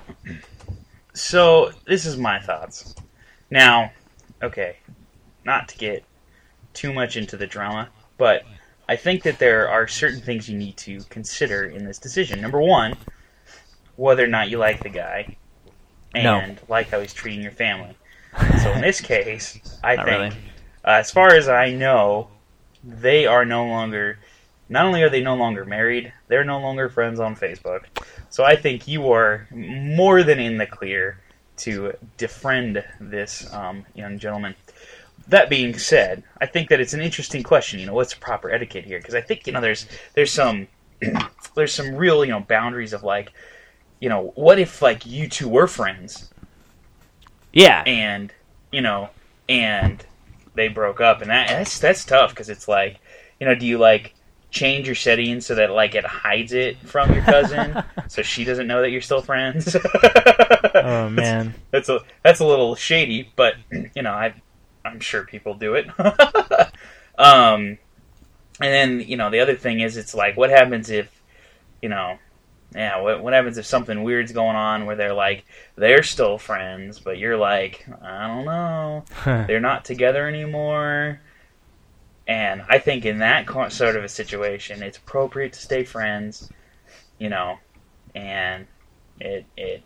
So, this is my thoughts. Now, okay, not to get too much into the drama, but I think that there are certain things you need to consider in this decision. Number one, whether or not you like the guy, and no. like how he's treating your family. So in this case, I Not think, really. uh, as far as I know, they are no longer, not only are they no longer married, they're no longer friends on Facebook. So I think you are more than in the clear to defriend this um, young gentleman. That being said, I think that it's an interesting question. You know, what's proper etiquette here? Because I think, you know, there's there's some there's some real, you know, boundaries of, like, you know, what if, like, you two were friends? Yeah. And, you know, and they broke up, and that that's that's tough, because it's like, you know, do you, like, change your settings so that, like, it hides it from your cousin so she doesn't know that you're still friends? Oh man, that's, that's a that's a little shady, but you know, I I'm sure people do it. um, and then, you know, the other thing is, it's like, what happens if, you know, yeah, what what happens if something weird's going on where they're like, they're still friends, but you're like, I don't know, they're not together anymore. And I think in that sort of a situation, it's appropriate to stay friends, you know, and it it.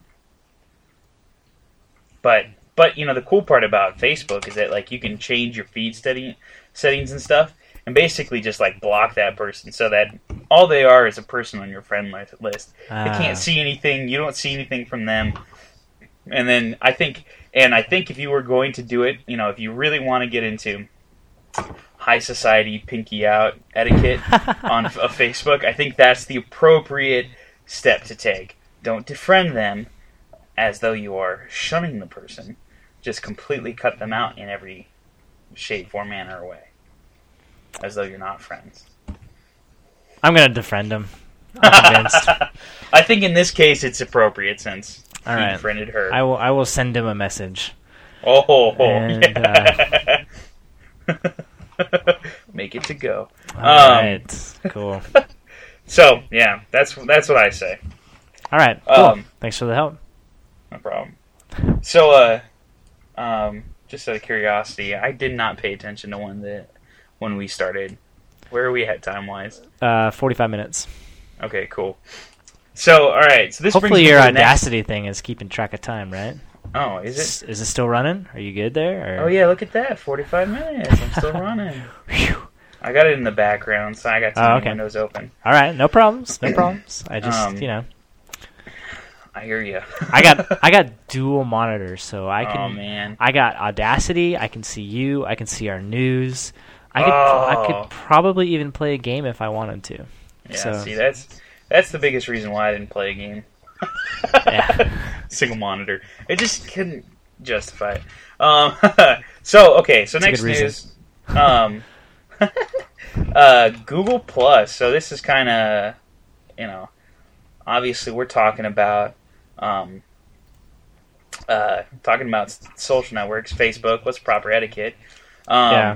But but you know, the cool part about Facebook is that, like, you can change your feed setting, settings and stuff, and basically just, like, block that person so that all they are is a person on your friend list. Ah. They can't see anything. You don't see anything from them. And then I think, and I think if you were going to do it, you know, if you really want to get into high society pinky out etiquette on a Facebook, I think that's the appropriate step to take. Don't defriend them as though you are shunning the person. Just completely cut them out in every shape, form, manner, or way, as though you're not friends. I'm gonna defriend him. I'm convinced. I think in this case it's appropriate, since All he right. defriended her. I will. I will send him a message. Oh, oh, oh And, yeah. uh... Make it to go. All um, right. Cool. So yeah, that's that's what I say. All right. Cool. Um, Thanks for the help. No problem. So, uh, um, just out of curiosity, I did not pay attention to when the when we started. Where are we at time wise? Uh, forty-five minutes. Okay, cool. So, all right. So this Hopefully brings me your to the next- Audacity thing is keeping track of time, right? Oh, is Is, it? is it still running? Are you good there? Or? Oh yeah, look at that. Forty-five minutes. I'm still running. Whew. I got it in the background, so I got too Oh, many okay. windows open. All right. No problems. No problems. I just, Um, you know. I hear you. I got I got dual monitors, so I can. Oh man. I got Audacity. I can see you. I can see our news. I could oh. I could probably even play a game if I wanted to. Yeah. So. See, that's that's the biggest reason why I didn't play a game. Yeah. Single monitor. It just couldn't justify it. Um, so okay. So That's next news. Um, uh, Google Plus. So this is kind of, you know, obviously we're talking about, um, uh, talking about social networks, Facebook. What's proper etiquette? Um, yeah.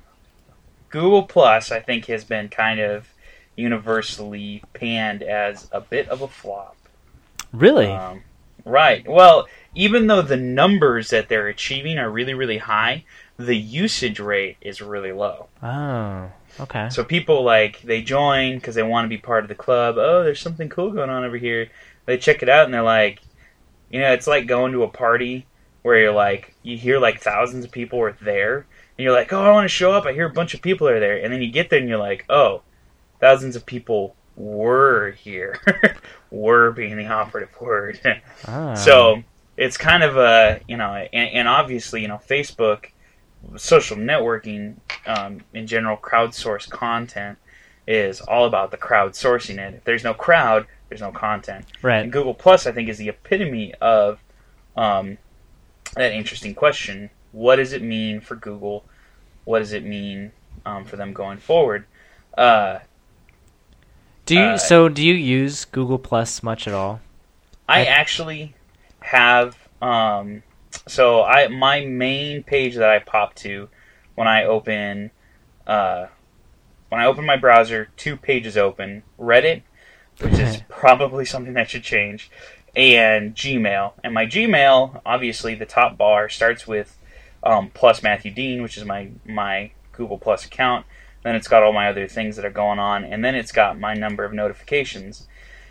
Google Plus, I think, has been kind of universally panned as a bit of a flop. Really? Um, right. Well, even though the numbers that they're achieving are really, really high, the usage rate is really low. Oh, okay. So people, like, they join because they want to be part of the club. Oh, there's something cool going on over here. They check it out, and they're like, you know, it's like going to a party where you're like, you hear, like, thousands of people are there, and you're like, oh, I want to show up. I hear a bunch of people are there. And then you get there, and you're like, oh, thousands of people were here. Were being the operative word. Oh. So it's kind of a, you know, and, and obviously, you know, Facebook, social networking, um, in general, crowdsourced content is all about the crowdsourcing it. If there's no crowd, there's no content. Right. And Google Plus, I think, is the epitome of um, that interesting question. What does it mean for Google? What does it mean um, for them going forward? Uh, Do you Uh, so? Do you use Google Plus much at all? I actually have. Um, so I my main page that I pop to when I open uh, when I open my browser, two pages open: Reddit, which is probably something that should change, and Gmail. And my Gmail, obviously, the top bar starts with um, plus Matthew Dean, which is my my Google Plus account. Then it's got all my other things that are going on, and then it's got my number of notifications.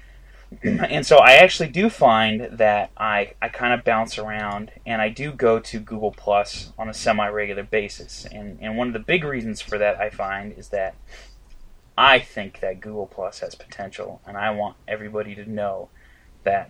And so I actually do find that I, I kind of bounce around, and I do go to Google Plus on a semi-regular basis. And, and one of the big reasons for that, I find, is that I think that Google Plus has potential, and I want everybody to know that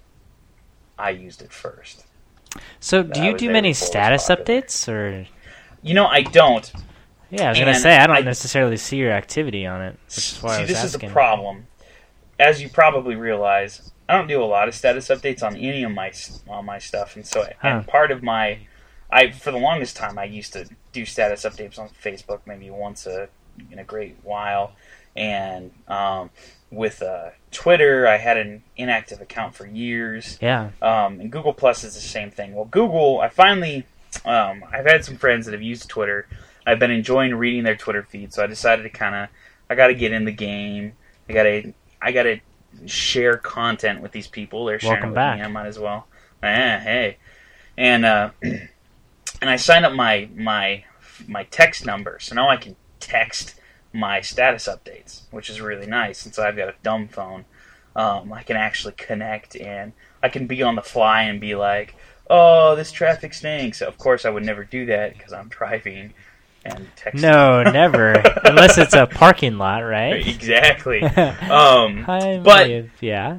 I used it first. So do I you was do there many before it was status popular. updates, or? You know, I don't. Yeah, I was gonna And say I don't I- necessarily see your activity on it, which is why See, I was this asking. is the problem. As you probably realize, I don't do a lot of status updates on any of my on my stuff, and so Huh. and part of my, I for the longest time I used to do status updates on Facebook maybe once a in a great while, and um, with uh, Twitter I had an inactive account for years. Yeah. Um, and Google Plus is the same thing. Well, Google, I finally, um, I've had some friends that have used Twitter. I've been enjoying reading their Twitter feed, so I decided to kind of, I got to get in the game. I got to, I got to share content with these people. They're sharing Welcome it with back. me. I might as well. Eh, hey, and uh, and I signed up my my my text number, so now I can text my status updates, which is really nice. Since I've got a dumb phone, um, I can actually connect and I can be on the fly and be like, "Oh, this traffic stinks." Of course, I would never do that because I'm driving. And text No, never. Unless it's a parking lot, right? Exactly. Um, I but believe, yeah.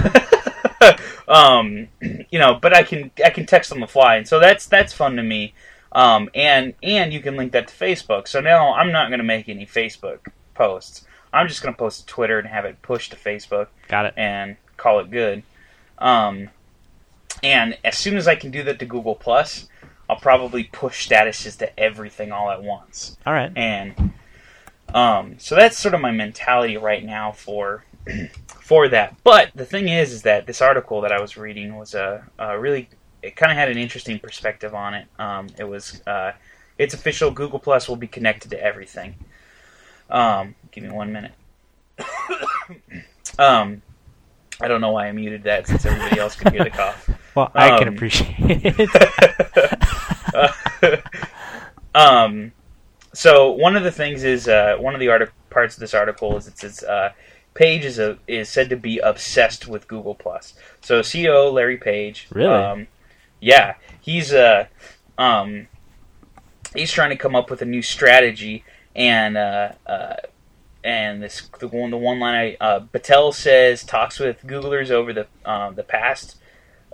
um, you know, but I can I can text on the fly, and so that's that's fun to me. Um, and and you can link that to Facebook. So now I'm not going to make any Facebook posts. I'm just going to post to Twitter and have it push to Facebook. Got it. And call it good. Um, and as soon as I can do that to Google Plus, I'll probably push statuses to everything all at once. All right. And um, so that's sort of my mentality right now for for that. But the thing is, is that this article that I was reading was a, a really, it kind of had an interesting perspective on it. Um, it was, uh, it's official. Google Plus will be connected to everything. Um, give me one minute. um, I don't know why I muted that since everybody else could hear the cough. Well, I can Um, appreciate it. uh, um, so one of the things is uh, one of the artic- parts of this article is it says uh, Page is a, is said to be obsessed with Google Plus. So C E O Larry Page, Really? um, yeah, he's uh, um, he's trying to come up with a new strategy, and uh, uh, and this the one the one line I, uh, Battelle says talks with Googlers over the uh, the past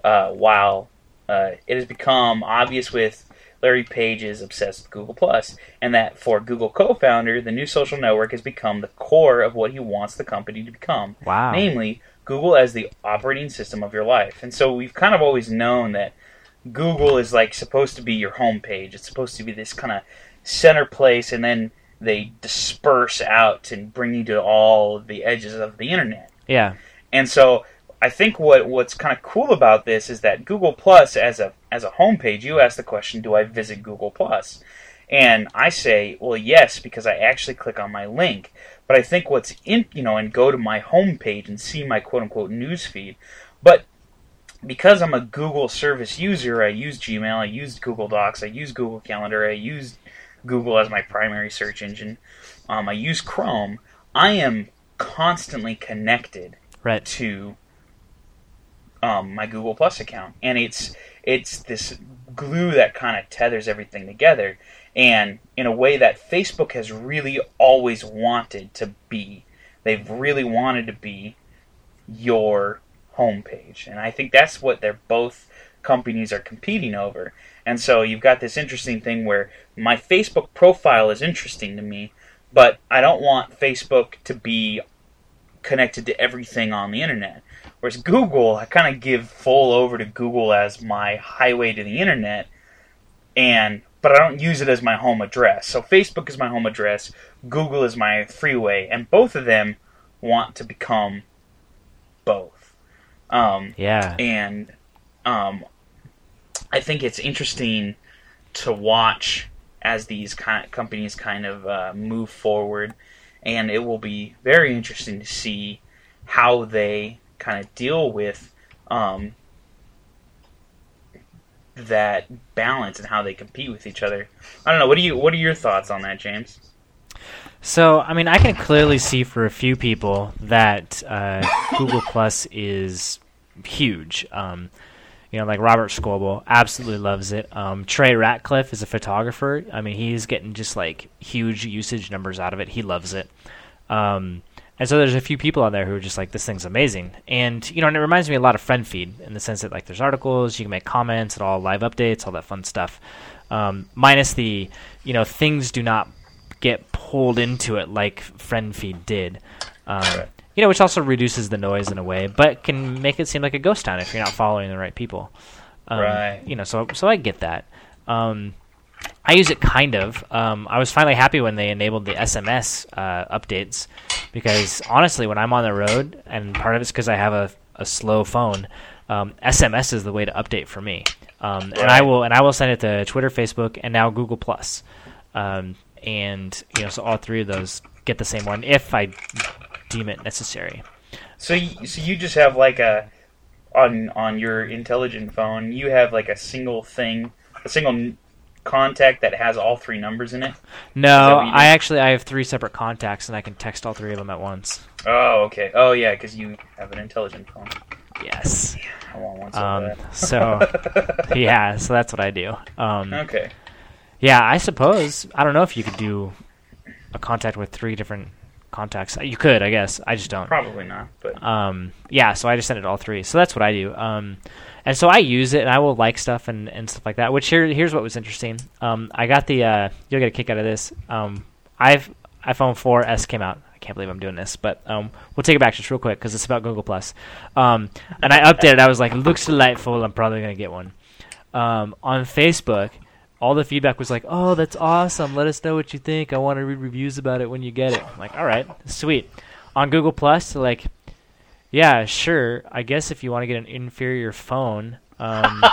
uh, while uh, it has become obvious with Larry Page is obsessed with Google Plus, and that for Google co-founder, the new social network has become the core of what he wants the company to become. Wow. Namely, Google as the operating system of your life. And so we've kind of always known that Google is like supposed to be your homepage. It's supposed to be this kind of center place, and then they disperse out and bring you to all the edges of the internet. Yeah. And so I think what what's kind of cool about this is that Google Plus as a as a homepage, you ask the question, do I visit Google Plus? And I say, well, yes, because I actually click on my link. But I think what's in, you know, and go to my homepage and see my quote unquote news feed. But because I'm a Google service user, I use Gmail, I use Google Docs, I use Google Calendar, I use Google as my primary search engine, um, I use Chrome, I am constantly connected right. to um, my Google Plus account. And it's it's this glue that kind of tethers everything together, and in a way that Facebook has really always wanted to be. They've really wanted to be your homepage. And I think that's what they're both companies are competing over. And so you've got this interesting thing where my Facebook profile is interesting to me, but I don't want Facebook to be connected to everything on the internet. Whereas Google, I kind of give full over to Google as my highway to the internet, and but I don't use it as my home address. So Facebook is my home address, Google is my freeway, and both of them want to become both. Um, yeah. And um, I think it's interesting to watch as these kind of companies kind of uh, move forward, and it will be very interesting to see how they kind of deal with um, that balance and how they compete with each other. I don't know. What do you? What are your thoughts on that, James? So, I mean, I can clearly see for a few people that uh, Google Plus is huge. Um, you know, like Robert Scoble absolutely loves it. Um, Trey Ratcliffe is a photographer. I mean, he's getting just like huge usage numbers out of it. He loves it. Um, and so there's a few people on there who are just like, this thing's amazing. And, you know, and it reminds me a lot of FriendFeed in the sense that like there's articles, you can make comments, and all live updates, all that fun stuff. Um, minus the, you know, things do not get pulled into it like FriendFeed did. Um, right. You know, which also reduces the noise in a way, but can make it seem like a ghost town if you're not following the right people. Um, right. You know, so so I get that. Um, I use it kind of. Um, I was finally happy when they enabled the S M S uh, updates, because honestly, when I'm on the road, and part of it's because I have a, a slow phone, um, S M S is the way to update for me. Um, right. And I will and I will send it to Twitter, Facebook, and now Google Plus. Um, and you know, so all three of those get the same one if I deem it necessary. So, you, so you just have like a on on your intelligent phone, you have like a single thing, a single contact that has all three numbers in it? No, I actually I have three separate contacts, and I can text all three of them at once. Oh, okay. Oh, yeah, because you have an intelligent phone. Yes. Yeah, I want one so Um, bad. so, yeah, so that's what I do. Um, Okay. Yeah, I suppose. I don't know if you could do a contact with three different contacts. You could, I guess. I just don't. Probably not, but Um, yeah, so I just send it to all three. So that's what I do. Um, and so I use it, and I will like stuff and, and stuff like that. Which here, here's what was interesting. Um, I got the. Uh, you'll get a kick out of this. Um, I've iPhone four S came out. I can't believe I'm doing this, but um, we'll take it back just real quick because it's about Google Plus. Um, and I updated. I was like, looks delightful. I'm probably gonna get one. Um, on Facebook, all the feedback was like, "Oh, that's awesome. Let us know what you think. I want to read reviews about it when you get it." I'm like, all right, sweet. On Google Plus, they're like, yeah, sure. I guess if you want to get an inferior phone. Um,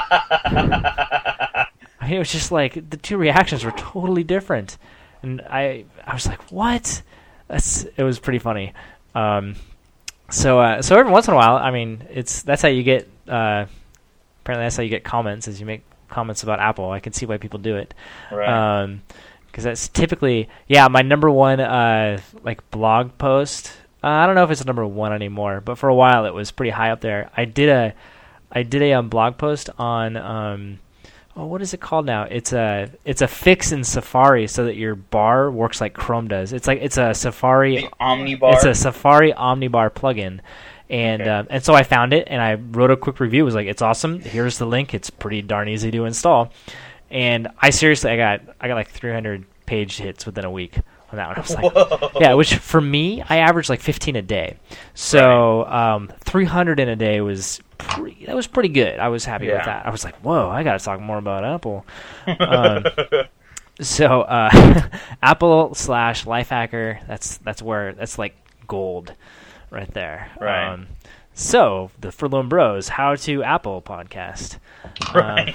I mean, it was just like the two reactions were totally different, and I I was like, what? That's it was pretty funny. Um, so uh, so every once in a while, I mean, it's that's how you get. Uh, apparently, that's how you get comments, is you make comments about Apple. I can see why people do it. right. Um, because that's typically, yeah, my number one uh like blog post. Uh, I don't know if it's number one anymore, but for a while it was pretty high up there. I did a, I did a um, blog post on um, oh, what is it called now? It's a it's a fix in Safari so that your bar works like Chrome does. It's like it's a Safari The Omnibar. It's a Safari Omnibar plugin, And Okay. uh, and so I found it, and I wrote a quick review. It was like, it's awesome. Here's the link. It's pretty darn easy to install. And I seriously, I got I got like three hundred page hits within a week on that one. I was like, Whoa. yeah, which for me, I average like fifteen a day. So um, three hundred in a day was pretty, that was pretty good. I was happy Yeah. with that. I was like, whoa, I got to talk more about Apple. Um, so uh, Apple slash Lifehacker, that's that's where that's like gold right there. Right. Um, so the Furlong Bros, How to Apple podcast. Right.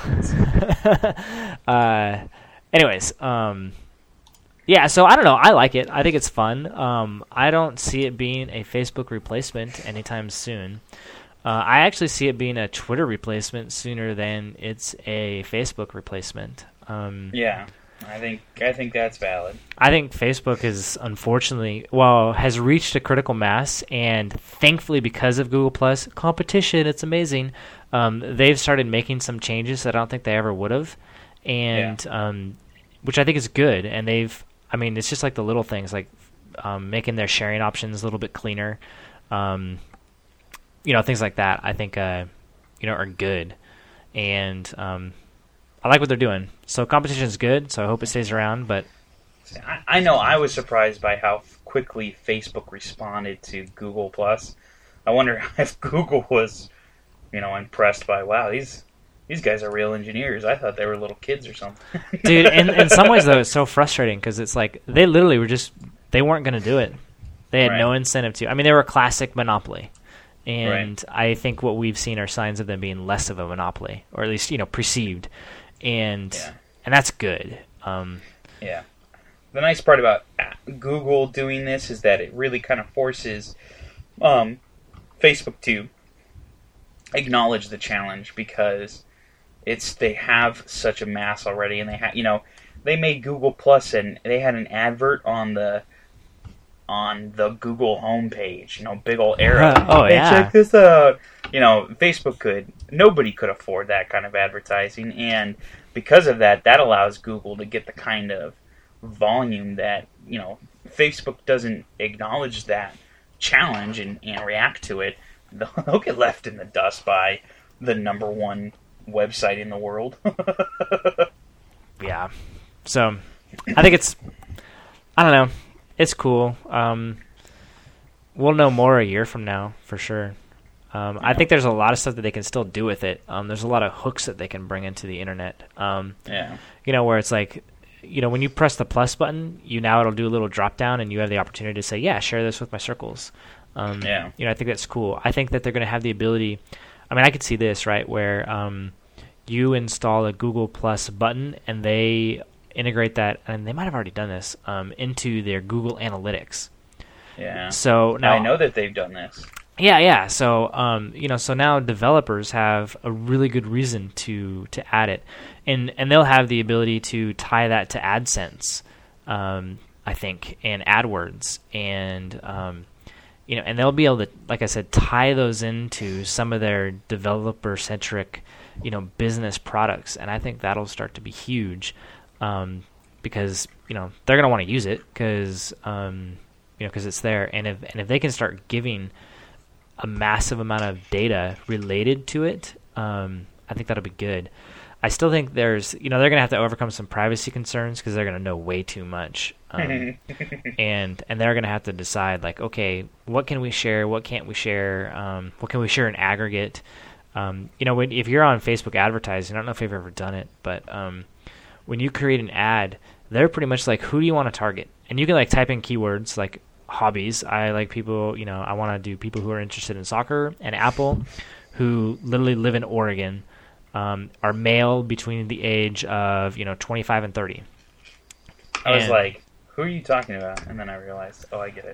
Um, uh, anyways, um, yeah. So I don't know. I like it. I think it's fun. Um, I don't see it being a Facebook replacement anytime soon. Uh, I actually see it being a Twitter replacement sooner than it's a Facebook replacement. Um, Yeah. I think I think that's valid. I think Facebook is unfortunately, well, has reached a critical mass, and thankfully because of Google Plus competition, it's amazing. Um, they've started making some changes that I don't think they ever would have, and yeah. um, which I think is good. And they've, I mean, it's just like the little things, like um, making their sharing options a little bit cleaner, um, you know, things like that. I think, uh, you know, are good, and um, I like what they're doing. So competition is good, so I hope it stays around. But I, I know I was surprised by how quickly Facebook responded to Google Plus. I wonder if Google was, you know, impressed by, wow, these these guys are real engineers. I thought they were little kids or something. Dude, in, in some ways, though, it's so frustrating because it's like they literally were just, they weren't going to do it. They had Right. no incentive to. I mean, they were a classic monopoly. And Right. I think what we've seen are signs of them being less of a monopoly, or at least, you know, perceived. And Yeah. and that's good. Um, Yeah. The nice part about Google doing this is that it really kind of forces um, Facebook to acknowledge the challenge, because it's they have such a mass already, and they have, you know, they made Google Plus, and they had an advert on the on the Google homepage, you know, big old arrow. Oh, Hey, yeah. check this out. You know, Facebook could, nobody could afford that kind of advertising, and because of that, that allows Google to get the kind of volume that, you know, Facebook doesn't acknowledge that challenge and, and react to it. They'll, they'll get left in the dust by the number one website in the world. yeah. So I think it's, I don't know, it's cool. Um, we'll know more a year from now for sure. Um, I think there's a lot of stuff that they can still do with it. Um, there's a lot of hooks that they can bring into the internet. Um, Yeah. You know, where it's like, you know, when you press the plus button, you now it'll do a little drop down, and you have the opportunity to say, yeah, share this with my circles. Um, Yeah. You know, I think that's cool. I think that they're going to have the ability. I mean, I could see this, right, where um, you install a Google Plus button, and they integrate that, and they might have already done this, um, into their Google Analytics. Yeah. So now I know that they've done this. Yeah, yeah. So, um, you know, so now developers have a really good reason to to add it, and and they'll have the ability to tie that to AdSense, um, I think, and AdWords, and um, you know, and they'll be able to, like I said, tie those into some of their developer centric, you know, business products, and I think that'll start to be huge, um, because you know they're gonna want to use it because um, you know because it's there, and if and if they can start giving a massive amount of data related to it, um, I think that'll be good. I still think there's, you know, they're going to have to overcome some privacy concerns because they're going to know way too much. Um, and and they're going to have to decide, like, okay, what can we share? What can't we share? Um, what can we share in aggregate? Um, you know, when, if you're on Facebook advertising, I don't know if you've ever done it, but um, when you create an ad, they're pretty much like, who do you want to target? And you can, like, type in keywords like hobbies. I like people, you know, I want to do people who are interested in soccer, and Apple, who literally live in Oregon, um, are male between the age of, you know, twenty-five and thirty. I was And- like, who are you talking about? And then I realized, oh, I get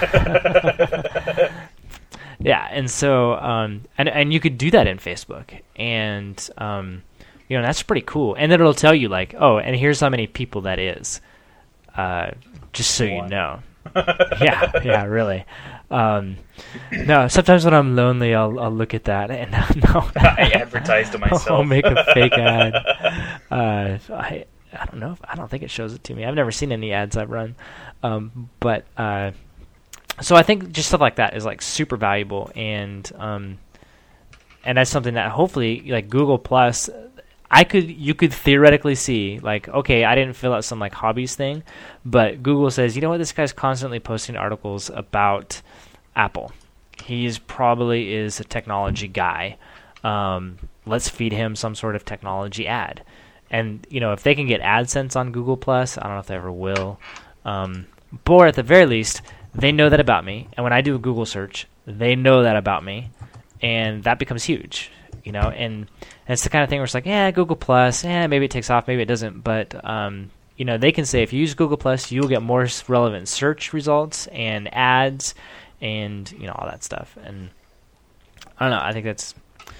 it. Yeah, and so, um, and and you could do that in Facebook, and um, you know, that's pretty cool. And then it'll tell you, like, oh, and here's how many people that is, uh, just so you One. know. yeah, yeah, really. Um, no, sometimes when I'm lonely, I'll I'll look at that, and no, I advertise to myself. I'll make a fake ad. Uh, I I don't know. If, I don't think it shows it to me. I've never seen any ads I've run, um, but uh, so I think just stuff like that is like super valuable, and um, and that's something that hopefully like Google Plus, I could you could theoretically see like, okay, I didn't fill out some like hobbies thing, but Google says, you know what, this guy's constantly posting articles about Apple. He's probably is a technology guy. Um, let's feed him some sort of technology ad. And you know, if they can get AdSense on Google Plus, I don't know if they ever will. Um, but at the very least, they know that about me, and when I do a Google search, they know that about me, and that becomes huge, you know. And, and it's the kind of thing where it's like, yeah, Google Plus, yeah, maybe it takes off, maybe it doesn't, but um, you know, they can say if you use Google Plus, you'll get more relevant search results and ads, and you know, all that stuff. And I don't know, I think that's,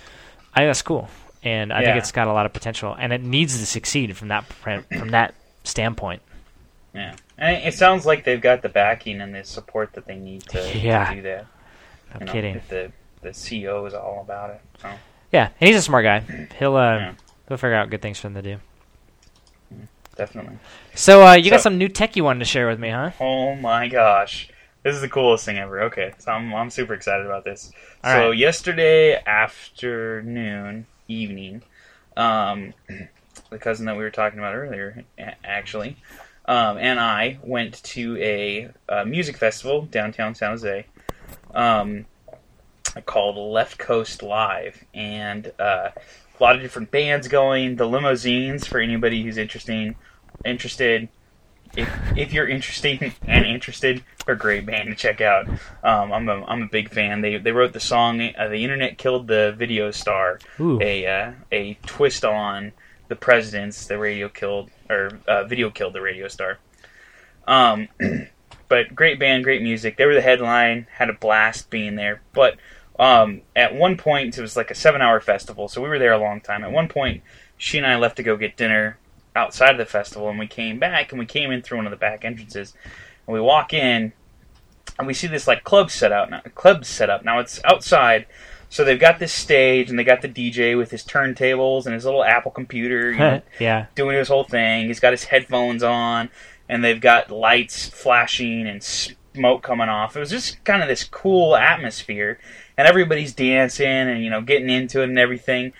I think that's cool, and I yeah. think it's got a lot of potential, and it needs to succeed from that from that standpoint. Yeah, and it sounds like they've got the backing and the support that they need to, yeah. to do that. No you know, kidding. The the C E O is all about it. So. Yeah, and he's a smart guy. He'll uh, yeah. he'll figure out good things for them to do. Definitely. So uh, you so, got some new tech you wanted to share with me, huh? Oh my gosh, this is the coolest thing ever. Okay, so I'm I'm super excited about this. All so right. yesterday afternoon, evening, um, the cousin that we were talking about earlier, actually. Um, and I went to a, a music festival downtown San Jose um, called Left Coast Live. And uh, a lot of different bands going. The Limousines, for anybody who's interesting, interested. If, if you're interested and interested, they're a great band to check out. Um, I'm a I'm a big fan. They they wrote the song uh, "The Internet Killed the Video Star," Ooh. a uh, a twist on The President's "The Radio Killed" or uh, "Video Killed the Radio Star." Um, but great band, great music. They were the headline. Had a blast being there. But um, at one point, it was like a seven-hour festival, so we were there a long time. At one point, she and I left to go get dinner outside of the festival, and we came back, and we came in through one of the back entrances, and we walk in, and we see this like club set out now. Club set up now. It's outside, so they've got this stage, and they got the D J with his turntables and his little Apple computer, you know, yeah, doing his whole thing. He's got his headphones on, and they've got lights flashing and smoke coming off. It was just kind of this cool atmosphere, and everybody's dancing and you know getting into it and everything.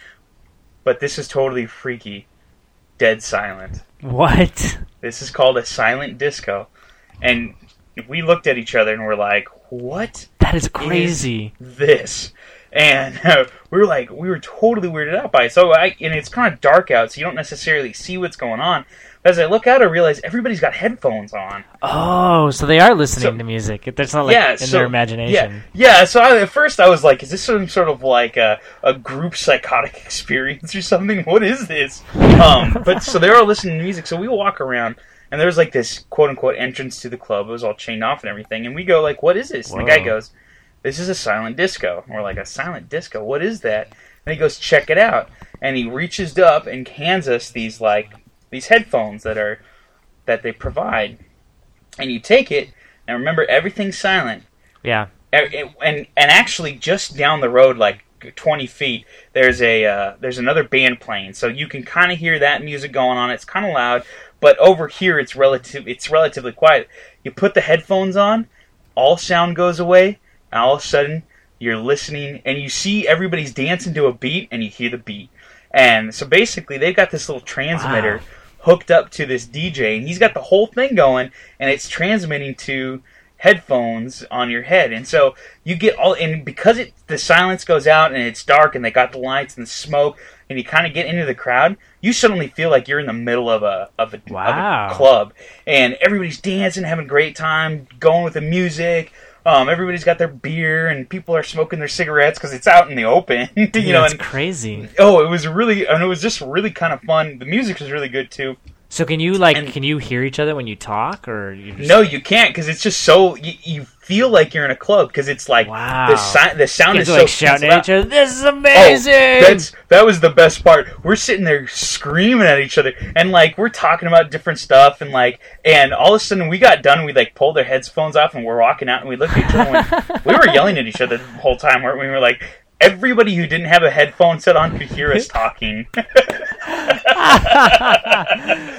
But this is totally freaky. Dead silent. What? This is called a silent disco. And we looked at each other and we're like, what? That is crazy. Is this? And uh, we were like, we were totally weirded out by it. So I, and it's kind of dark out, so you don't necessarily see what's going on. But as I look out, I realize everybody's got headphones on. Oh, so they are listening so, to music. That's not like yeah, in so, their imagination. Yeah, yeah. So I, at first I was like, is this some sort of like a, a group psychotic experience or something? What is this? Um, but so they're all listening to music. So we walk around, and there's like this quote-unquote entrance to the club. It was all chained off and everything. And we go like, what is this? And the guy goes, this is a silent disco. And we're like, a silent disco? What is that? And he goes, check it out. And he reaches up and hands us these like these headphones that are that they provide. And you take it, and remember, everything's silent. Yeah. And and, and actually, just down the road, like twenty feet, there's a uh, there's another band playing. So you can kind of hear that music going on. It's kind of loud, but over here, it's relative. It's relatively quiet. You put the headphones on, all sound goes away, and all of a sudden, you're listening, and you see everybody's dancing to a beat, and you hear the beat. And so basically, they've got this little transmitter wow. hooked up to this D J, and he's got the whole thing going, and it's transmitting to headphones on your head. And so you get all, and because it the silence goes out, and it's dark, and they got the lights and the smoke, and you kind of get into the crowd, you suddenly feel like you're in the middle of a of a, wow. of a club, and everybody's dancing, having a great time, going with the music. Um, everybody's got their beer, and people are smoking their cigarettes because it's out in the open. you Dude, know, that's and, crazy. Oh, it was really, and it was just really kind of fun. The music was really good too. So can you like, and, can you hear each other when you talk, or you just... No, you can't, because it's just so you, you feel like you're in a club because it's like wow. the si- the sound Kids is are, so like shouting at each other. This is amazing. Oh, that's that was the best part. We're sitting there screaming at each other, and like we're talking about different stuff, and like, and all of a sudden we got done. We like pulled our headphones off, and we're walking out, and we looked at each other. And went, we were yelling at each other the whole time, weren't we? We were like. Everybody who didn't have a headphone set on could hear us talking.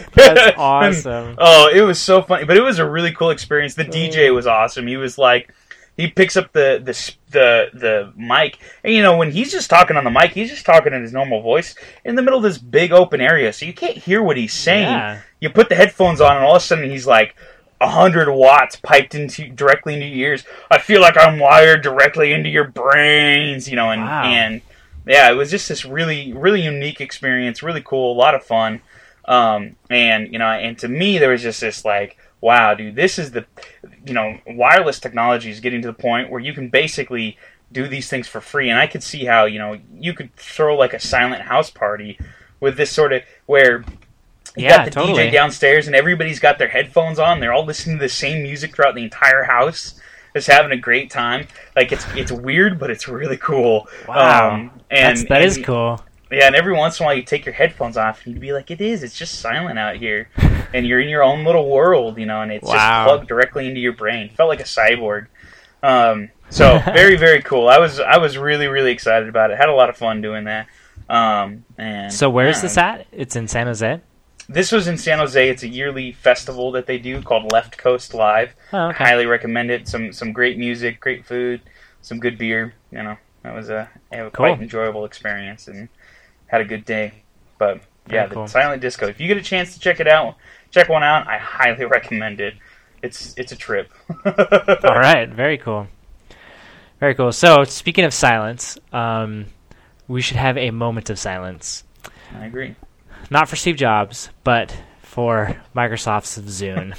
That's awesome. And, oh, it was so funny. But it was a really cool experience. The D J was awesome. He was like, he picks up the the the the mic, and you know when he's just talking on the mic, he's just talking in his normal voice in the middle of this big open area, so you can't hear what he's saying. Yeah. You put the headphones on, and all of a sudden he's like a hundred watts piped into directly into your ears. I feel like I'm wired directly into your brains, you know, and Wow. and yeah, it was just this really really unique experience, really cool, a lot of fun, um, and you know, and to me there was just this like, wow, dude, this is the, you know, wireless technology is getting to the point where you can basically do these things for free. And I could see how, you know, you could throw like a silent house party with this sort of, where you Yeah, got the totally. D J downstairs and everybody's got their headphones on. They're all listening to the same music throughout the entire house. Just having a great time. Like, it's it's weird, but it's really cool. Wow. Um, and, That's, that and, is cool. Yeah, and every once in a while you take your headphones off and you'd be like, it is, it's just silent out here. And you're in your own little world, you know, and it's Wow. just plugged directly into your brain. Felt like a cyborg. Um, so, very, very cool. I was I was really, really excited about it. Had a lot of fun doing that. Um, and So where's yeah. this at? It's in San Jose? This was in San Jose. It's a yearly festival that they do called Left Coast Live. Oh, okay. I highly recommend it. Some some great music, great food, some good beer. You know, that was a, a Cool. quite enjoyable experience and had a good day. But yeah, Very the cool. Silent Disco. If you get a chance to check it out, check one out. I highly recommend it. It's it's a trip. All right, very cool. Very cool. So, speaking of silence, um, we should have a moment of silence. I agree. Not for Steve Jobs, but for Microsoft's Zune.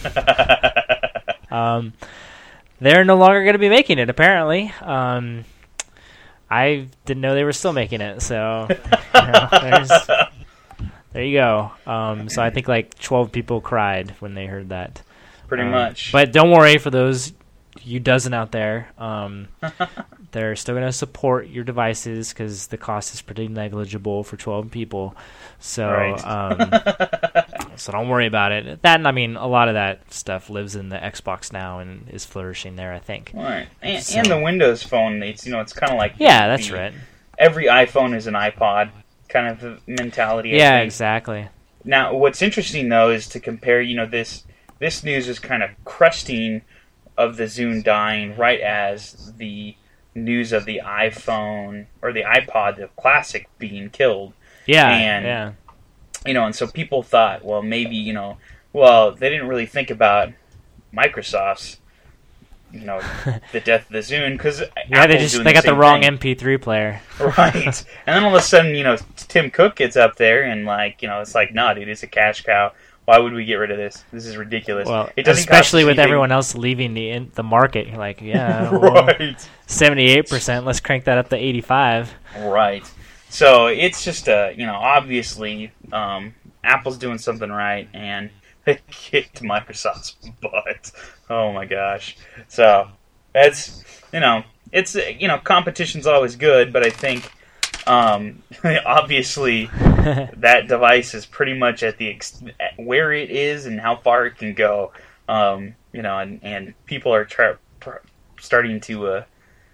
um, they're no longer going to be making it, apparently. Um, I didn't know they were still making it, so you know, there's, there you go. Um, so I think like twelve people cried when they heard that. Pretty Um, much. But don't worry, for those you dozen out there, um, they're still going to support your devices because the cost is pretty negligible for twelve people. So, Right. um, so don't worry about it. That, and I mean, a lot of that stuff lives in the Xbox now and is flourishing there, I think. All right. And, So- and the Windows Phone, it's you know, it's kind of like Yeah, the- that's the- right. Every iPhone is an iPod kind of the mentality. I Yeah, think. exactly. Now, what's interesting though is to compare. You know, this this news is kind of crusting of the Zune dying right as the news of the iPhone or the iPod, the classic, being killed. Yeah, And- yeah. You know, and so people thought, well, maybe you know, well, they didn't really think about Microsoft's, you know, the death of the Zune because Yeah, they just they got the wrong M P three player. Right. And then all of a sudden, you know, Tim Cook gets up there and, like, you know, it's like, nah, dude, it's a cash cow. Why would we get rid of this? This is ridiculous. Well, it doesn't cost especially us with anything. everyone else leaving the in, the market. You're like, yeah, well, Right. seventy-eight percent. Let's crank that up to eighty-five. Right. So it's just, uh, you know, obviously, um, Apple's doing something right, and they kicked Microsoft's butt. Oh, my gosh. So that's, you know, it's, uh, you know, competition's always good, but I think, um, obviously, that device is pretty much at the ex- at where it is and how far it can go. Um, you know, and, and people are tra- pr- starting to uh,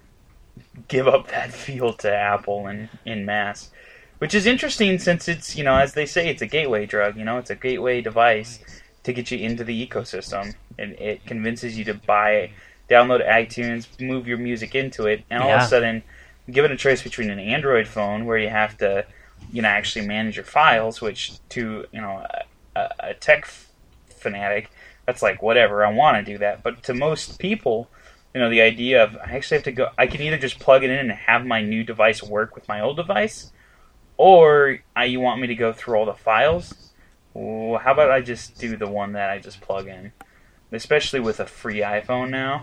give up that field to Apple in, in mass, which is interesting since it's, you know, as they say, it's a gateway drug. You know, it's a gateway device to get you into the ecosystem, and it convinces you to buy, download iTunes, move your music into it, and all of Yeah. a sudden, given a choice between an Android phone where you have to, you know, actually manage your files, which to, you know, a, a tech f- fanatic, that's like, whatever, I want to do that. But to most people, you know, the idea of, I actually have to go, I can either just plug it in and have my new device work with my old device, or uh, you want me to go through all the files? Well, how about I just do the one that I just plug in? Especially with a free iPhone now.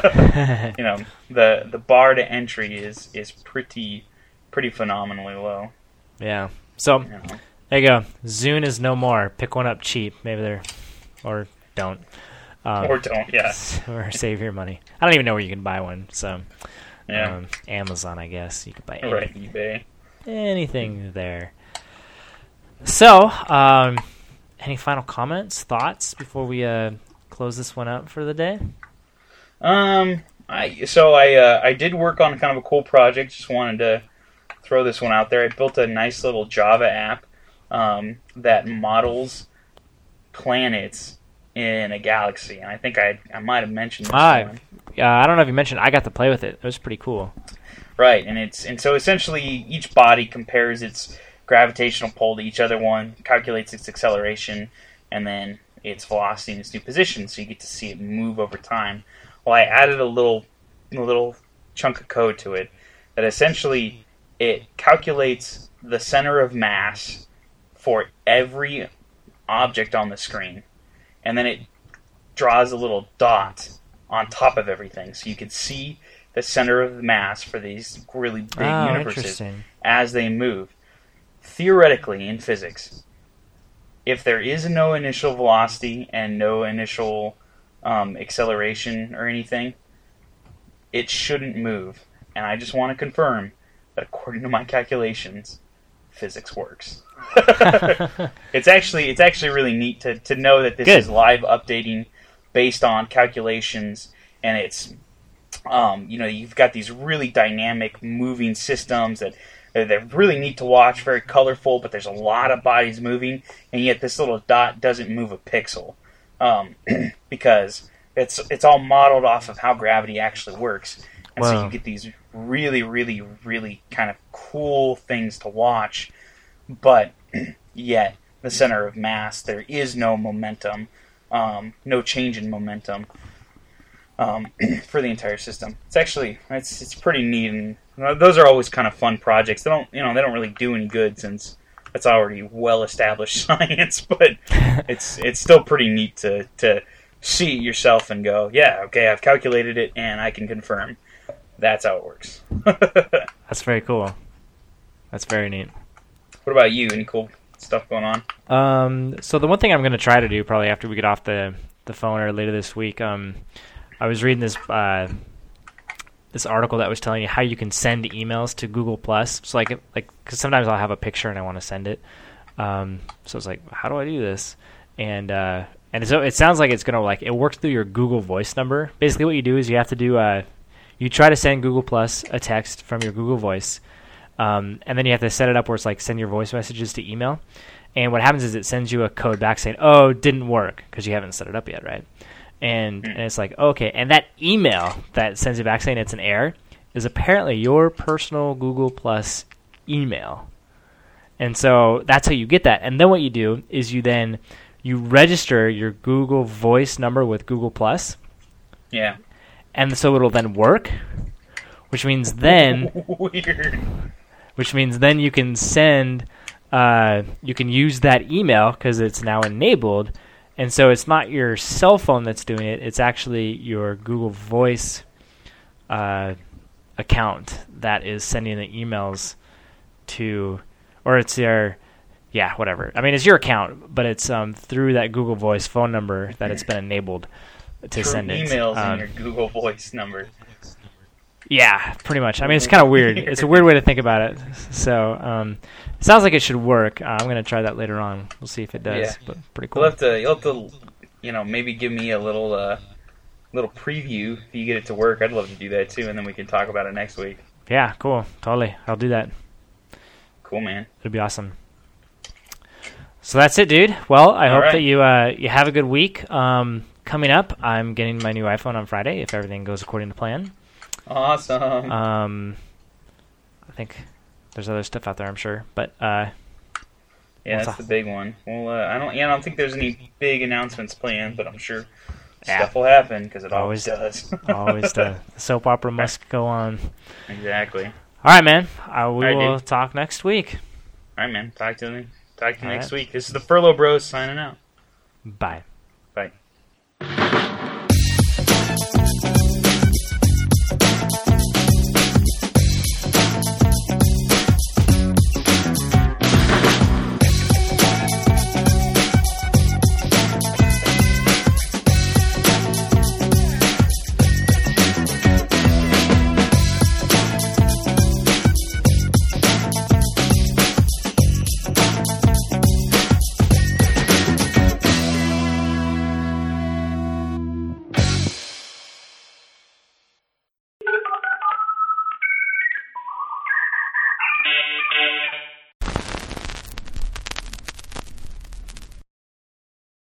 You know, the the bar to entry is, is pretty pretty phenomenally low. Yeah. So You know. there you go. Zune is no more. Pick one up cheap. Maybe they're, or don't. Um, Or don't, yeah. or save your money. I don't even know where you can buy one. So Yeah. um, Amazon, I guess you could buy any, Right, eBay. anything there. So, um, any final comments, thoughts before we uh, close this one out for the day? Um, I so I uh, I did work on kind of a cool project. Just wanted to throw this one out there. I built a nice little Java app um, that models planets in a galaxy, and I think I I might have mentioned this Ah, one. Yeah, I don't know if you mentioned. I got to play with it. It was pretty cool. Right, and it's and so essentially each body compares its gravitational pull to each other one, calculates its acceleration, and then its velocity in its new position, so you get to see it move over time. Well, I added a little a little chunk of code to it that essentially it calculates the center of mass for every object on the screen, and then it draws a little dot on top of everything, so you can see the center of the mass for these really big Oh, universes interesting. as they move. Theoretically, in physics, if there is no initial velocity and no initial um, acceleration or anything, it shouldn't move. And I just want to confirm that according to my calculations, physics works. it's actually it's actually really neat to, to know that this Good. is live updating based on calculations, and it's um, you know you've got these really dynamic moving systems that they're really neat to watch, very colorful, but there's a lot of bodies moving, and yet this little dot doesn't move a pixel um, because it's it's all modeled off of how gravity actually works, and Wow. so you get these really, really, really kind of cool things to watch, but yet the center of mass, there is no momentum, um, no change in momentum um, for the entire system. It's actually it's it's pretty neat, and you know, those are always kind of fun projects. They don't you know they don't really do any good since that's already well established science, but it's it's still pretty neat to to see it yourself and go, yeah, okay, I've calculated it and I can confirm that's how it works. That's very cool. That's very neat. What about you? Any cool stuff going on? Um, so the one thing I'm going to try to do probably after we get off the, the phone or later this week, um, I was reading this uh, this article that was telling you how you can send emails to Google Plus. So like, like because sometimes I'll have a picture and I want to send it. Um, so it's like, how do I do this? And uh, and so it sounds like it's going to like it works through your Google Voice number. Basically, what you do is you have to do uh, you try to send Google Plus a text from your Google Voice. Um, and then you have to set it up where it's like send your voice messages to email. And what happens is it sends you a code back saying, oh, it didn't work because you haven't set it up yet, right? And, and it's like, okay. And that email that sends you back saying it's an error is apparently your personal Google Plus email. And so that's how you get that. And then what you do is you then you register your Google Voice number with Google Plus. Yeah. And so it'll then work, which means then... Weird. Which means then you can send, uh, you can use that email because it's now enabled. And so it's not your cell phone that's doing it. It's actually your Google Voice uh, account that is sending the emails to, or it's your, yeah, whatever. I mean, it's your account, but it's um, through that Google Voice phone number that it's been enabled to True send it. emails Um, in your Google Voice number. Yeah, pretty much. I mean, it's kind of weird. It's a weird way to think about it. So, um, it sounds like it should work. Uh, I'm going to try that later on. We'll see if it does. Yeah. But pretty cool. You'll have to, you'll have to, you know, maybe give me a little, uh, little preview if you get it to work. I'd love to do that too, and then we can talk about it next week. Yeah, cool. Totally. I'll do that. Cool, man. It'll be awesome. So that's it, dude. Well, I All hope right. that you uh, you have a good week. Um, coming up, I'm getting my new iPhone on Friday if everything goes according to plan. Awesome. Um, I think there's other stuff out there, I'm sure, but uh, yeah, what's that's up? the big one. Well, uh, I don't, yeah, I don't think there's any big announcements planned, but I'm sure Yeah. stuff will happen because it always, Always- does. always the, the soap opera must go on. Exactly. All right, man. Uh, we All right, will dude. talk next week. All right, man. Talk to you. Talk to you All next right. week. This is the Furlough Bros signing out. Bye.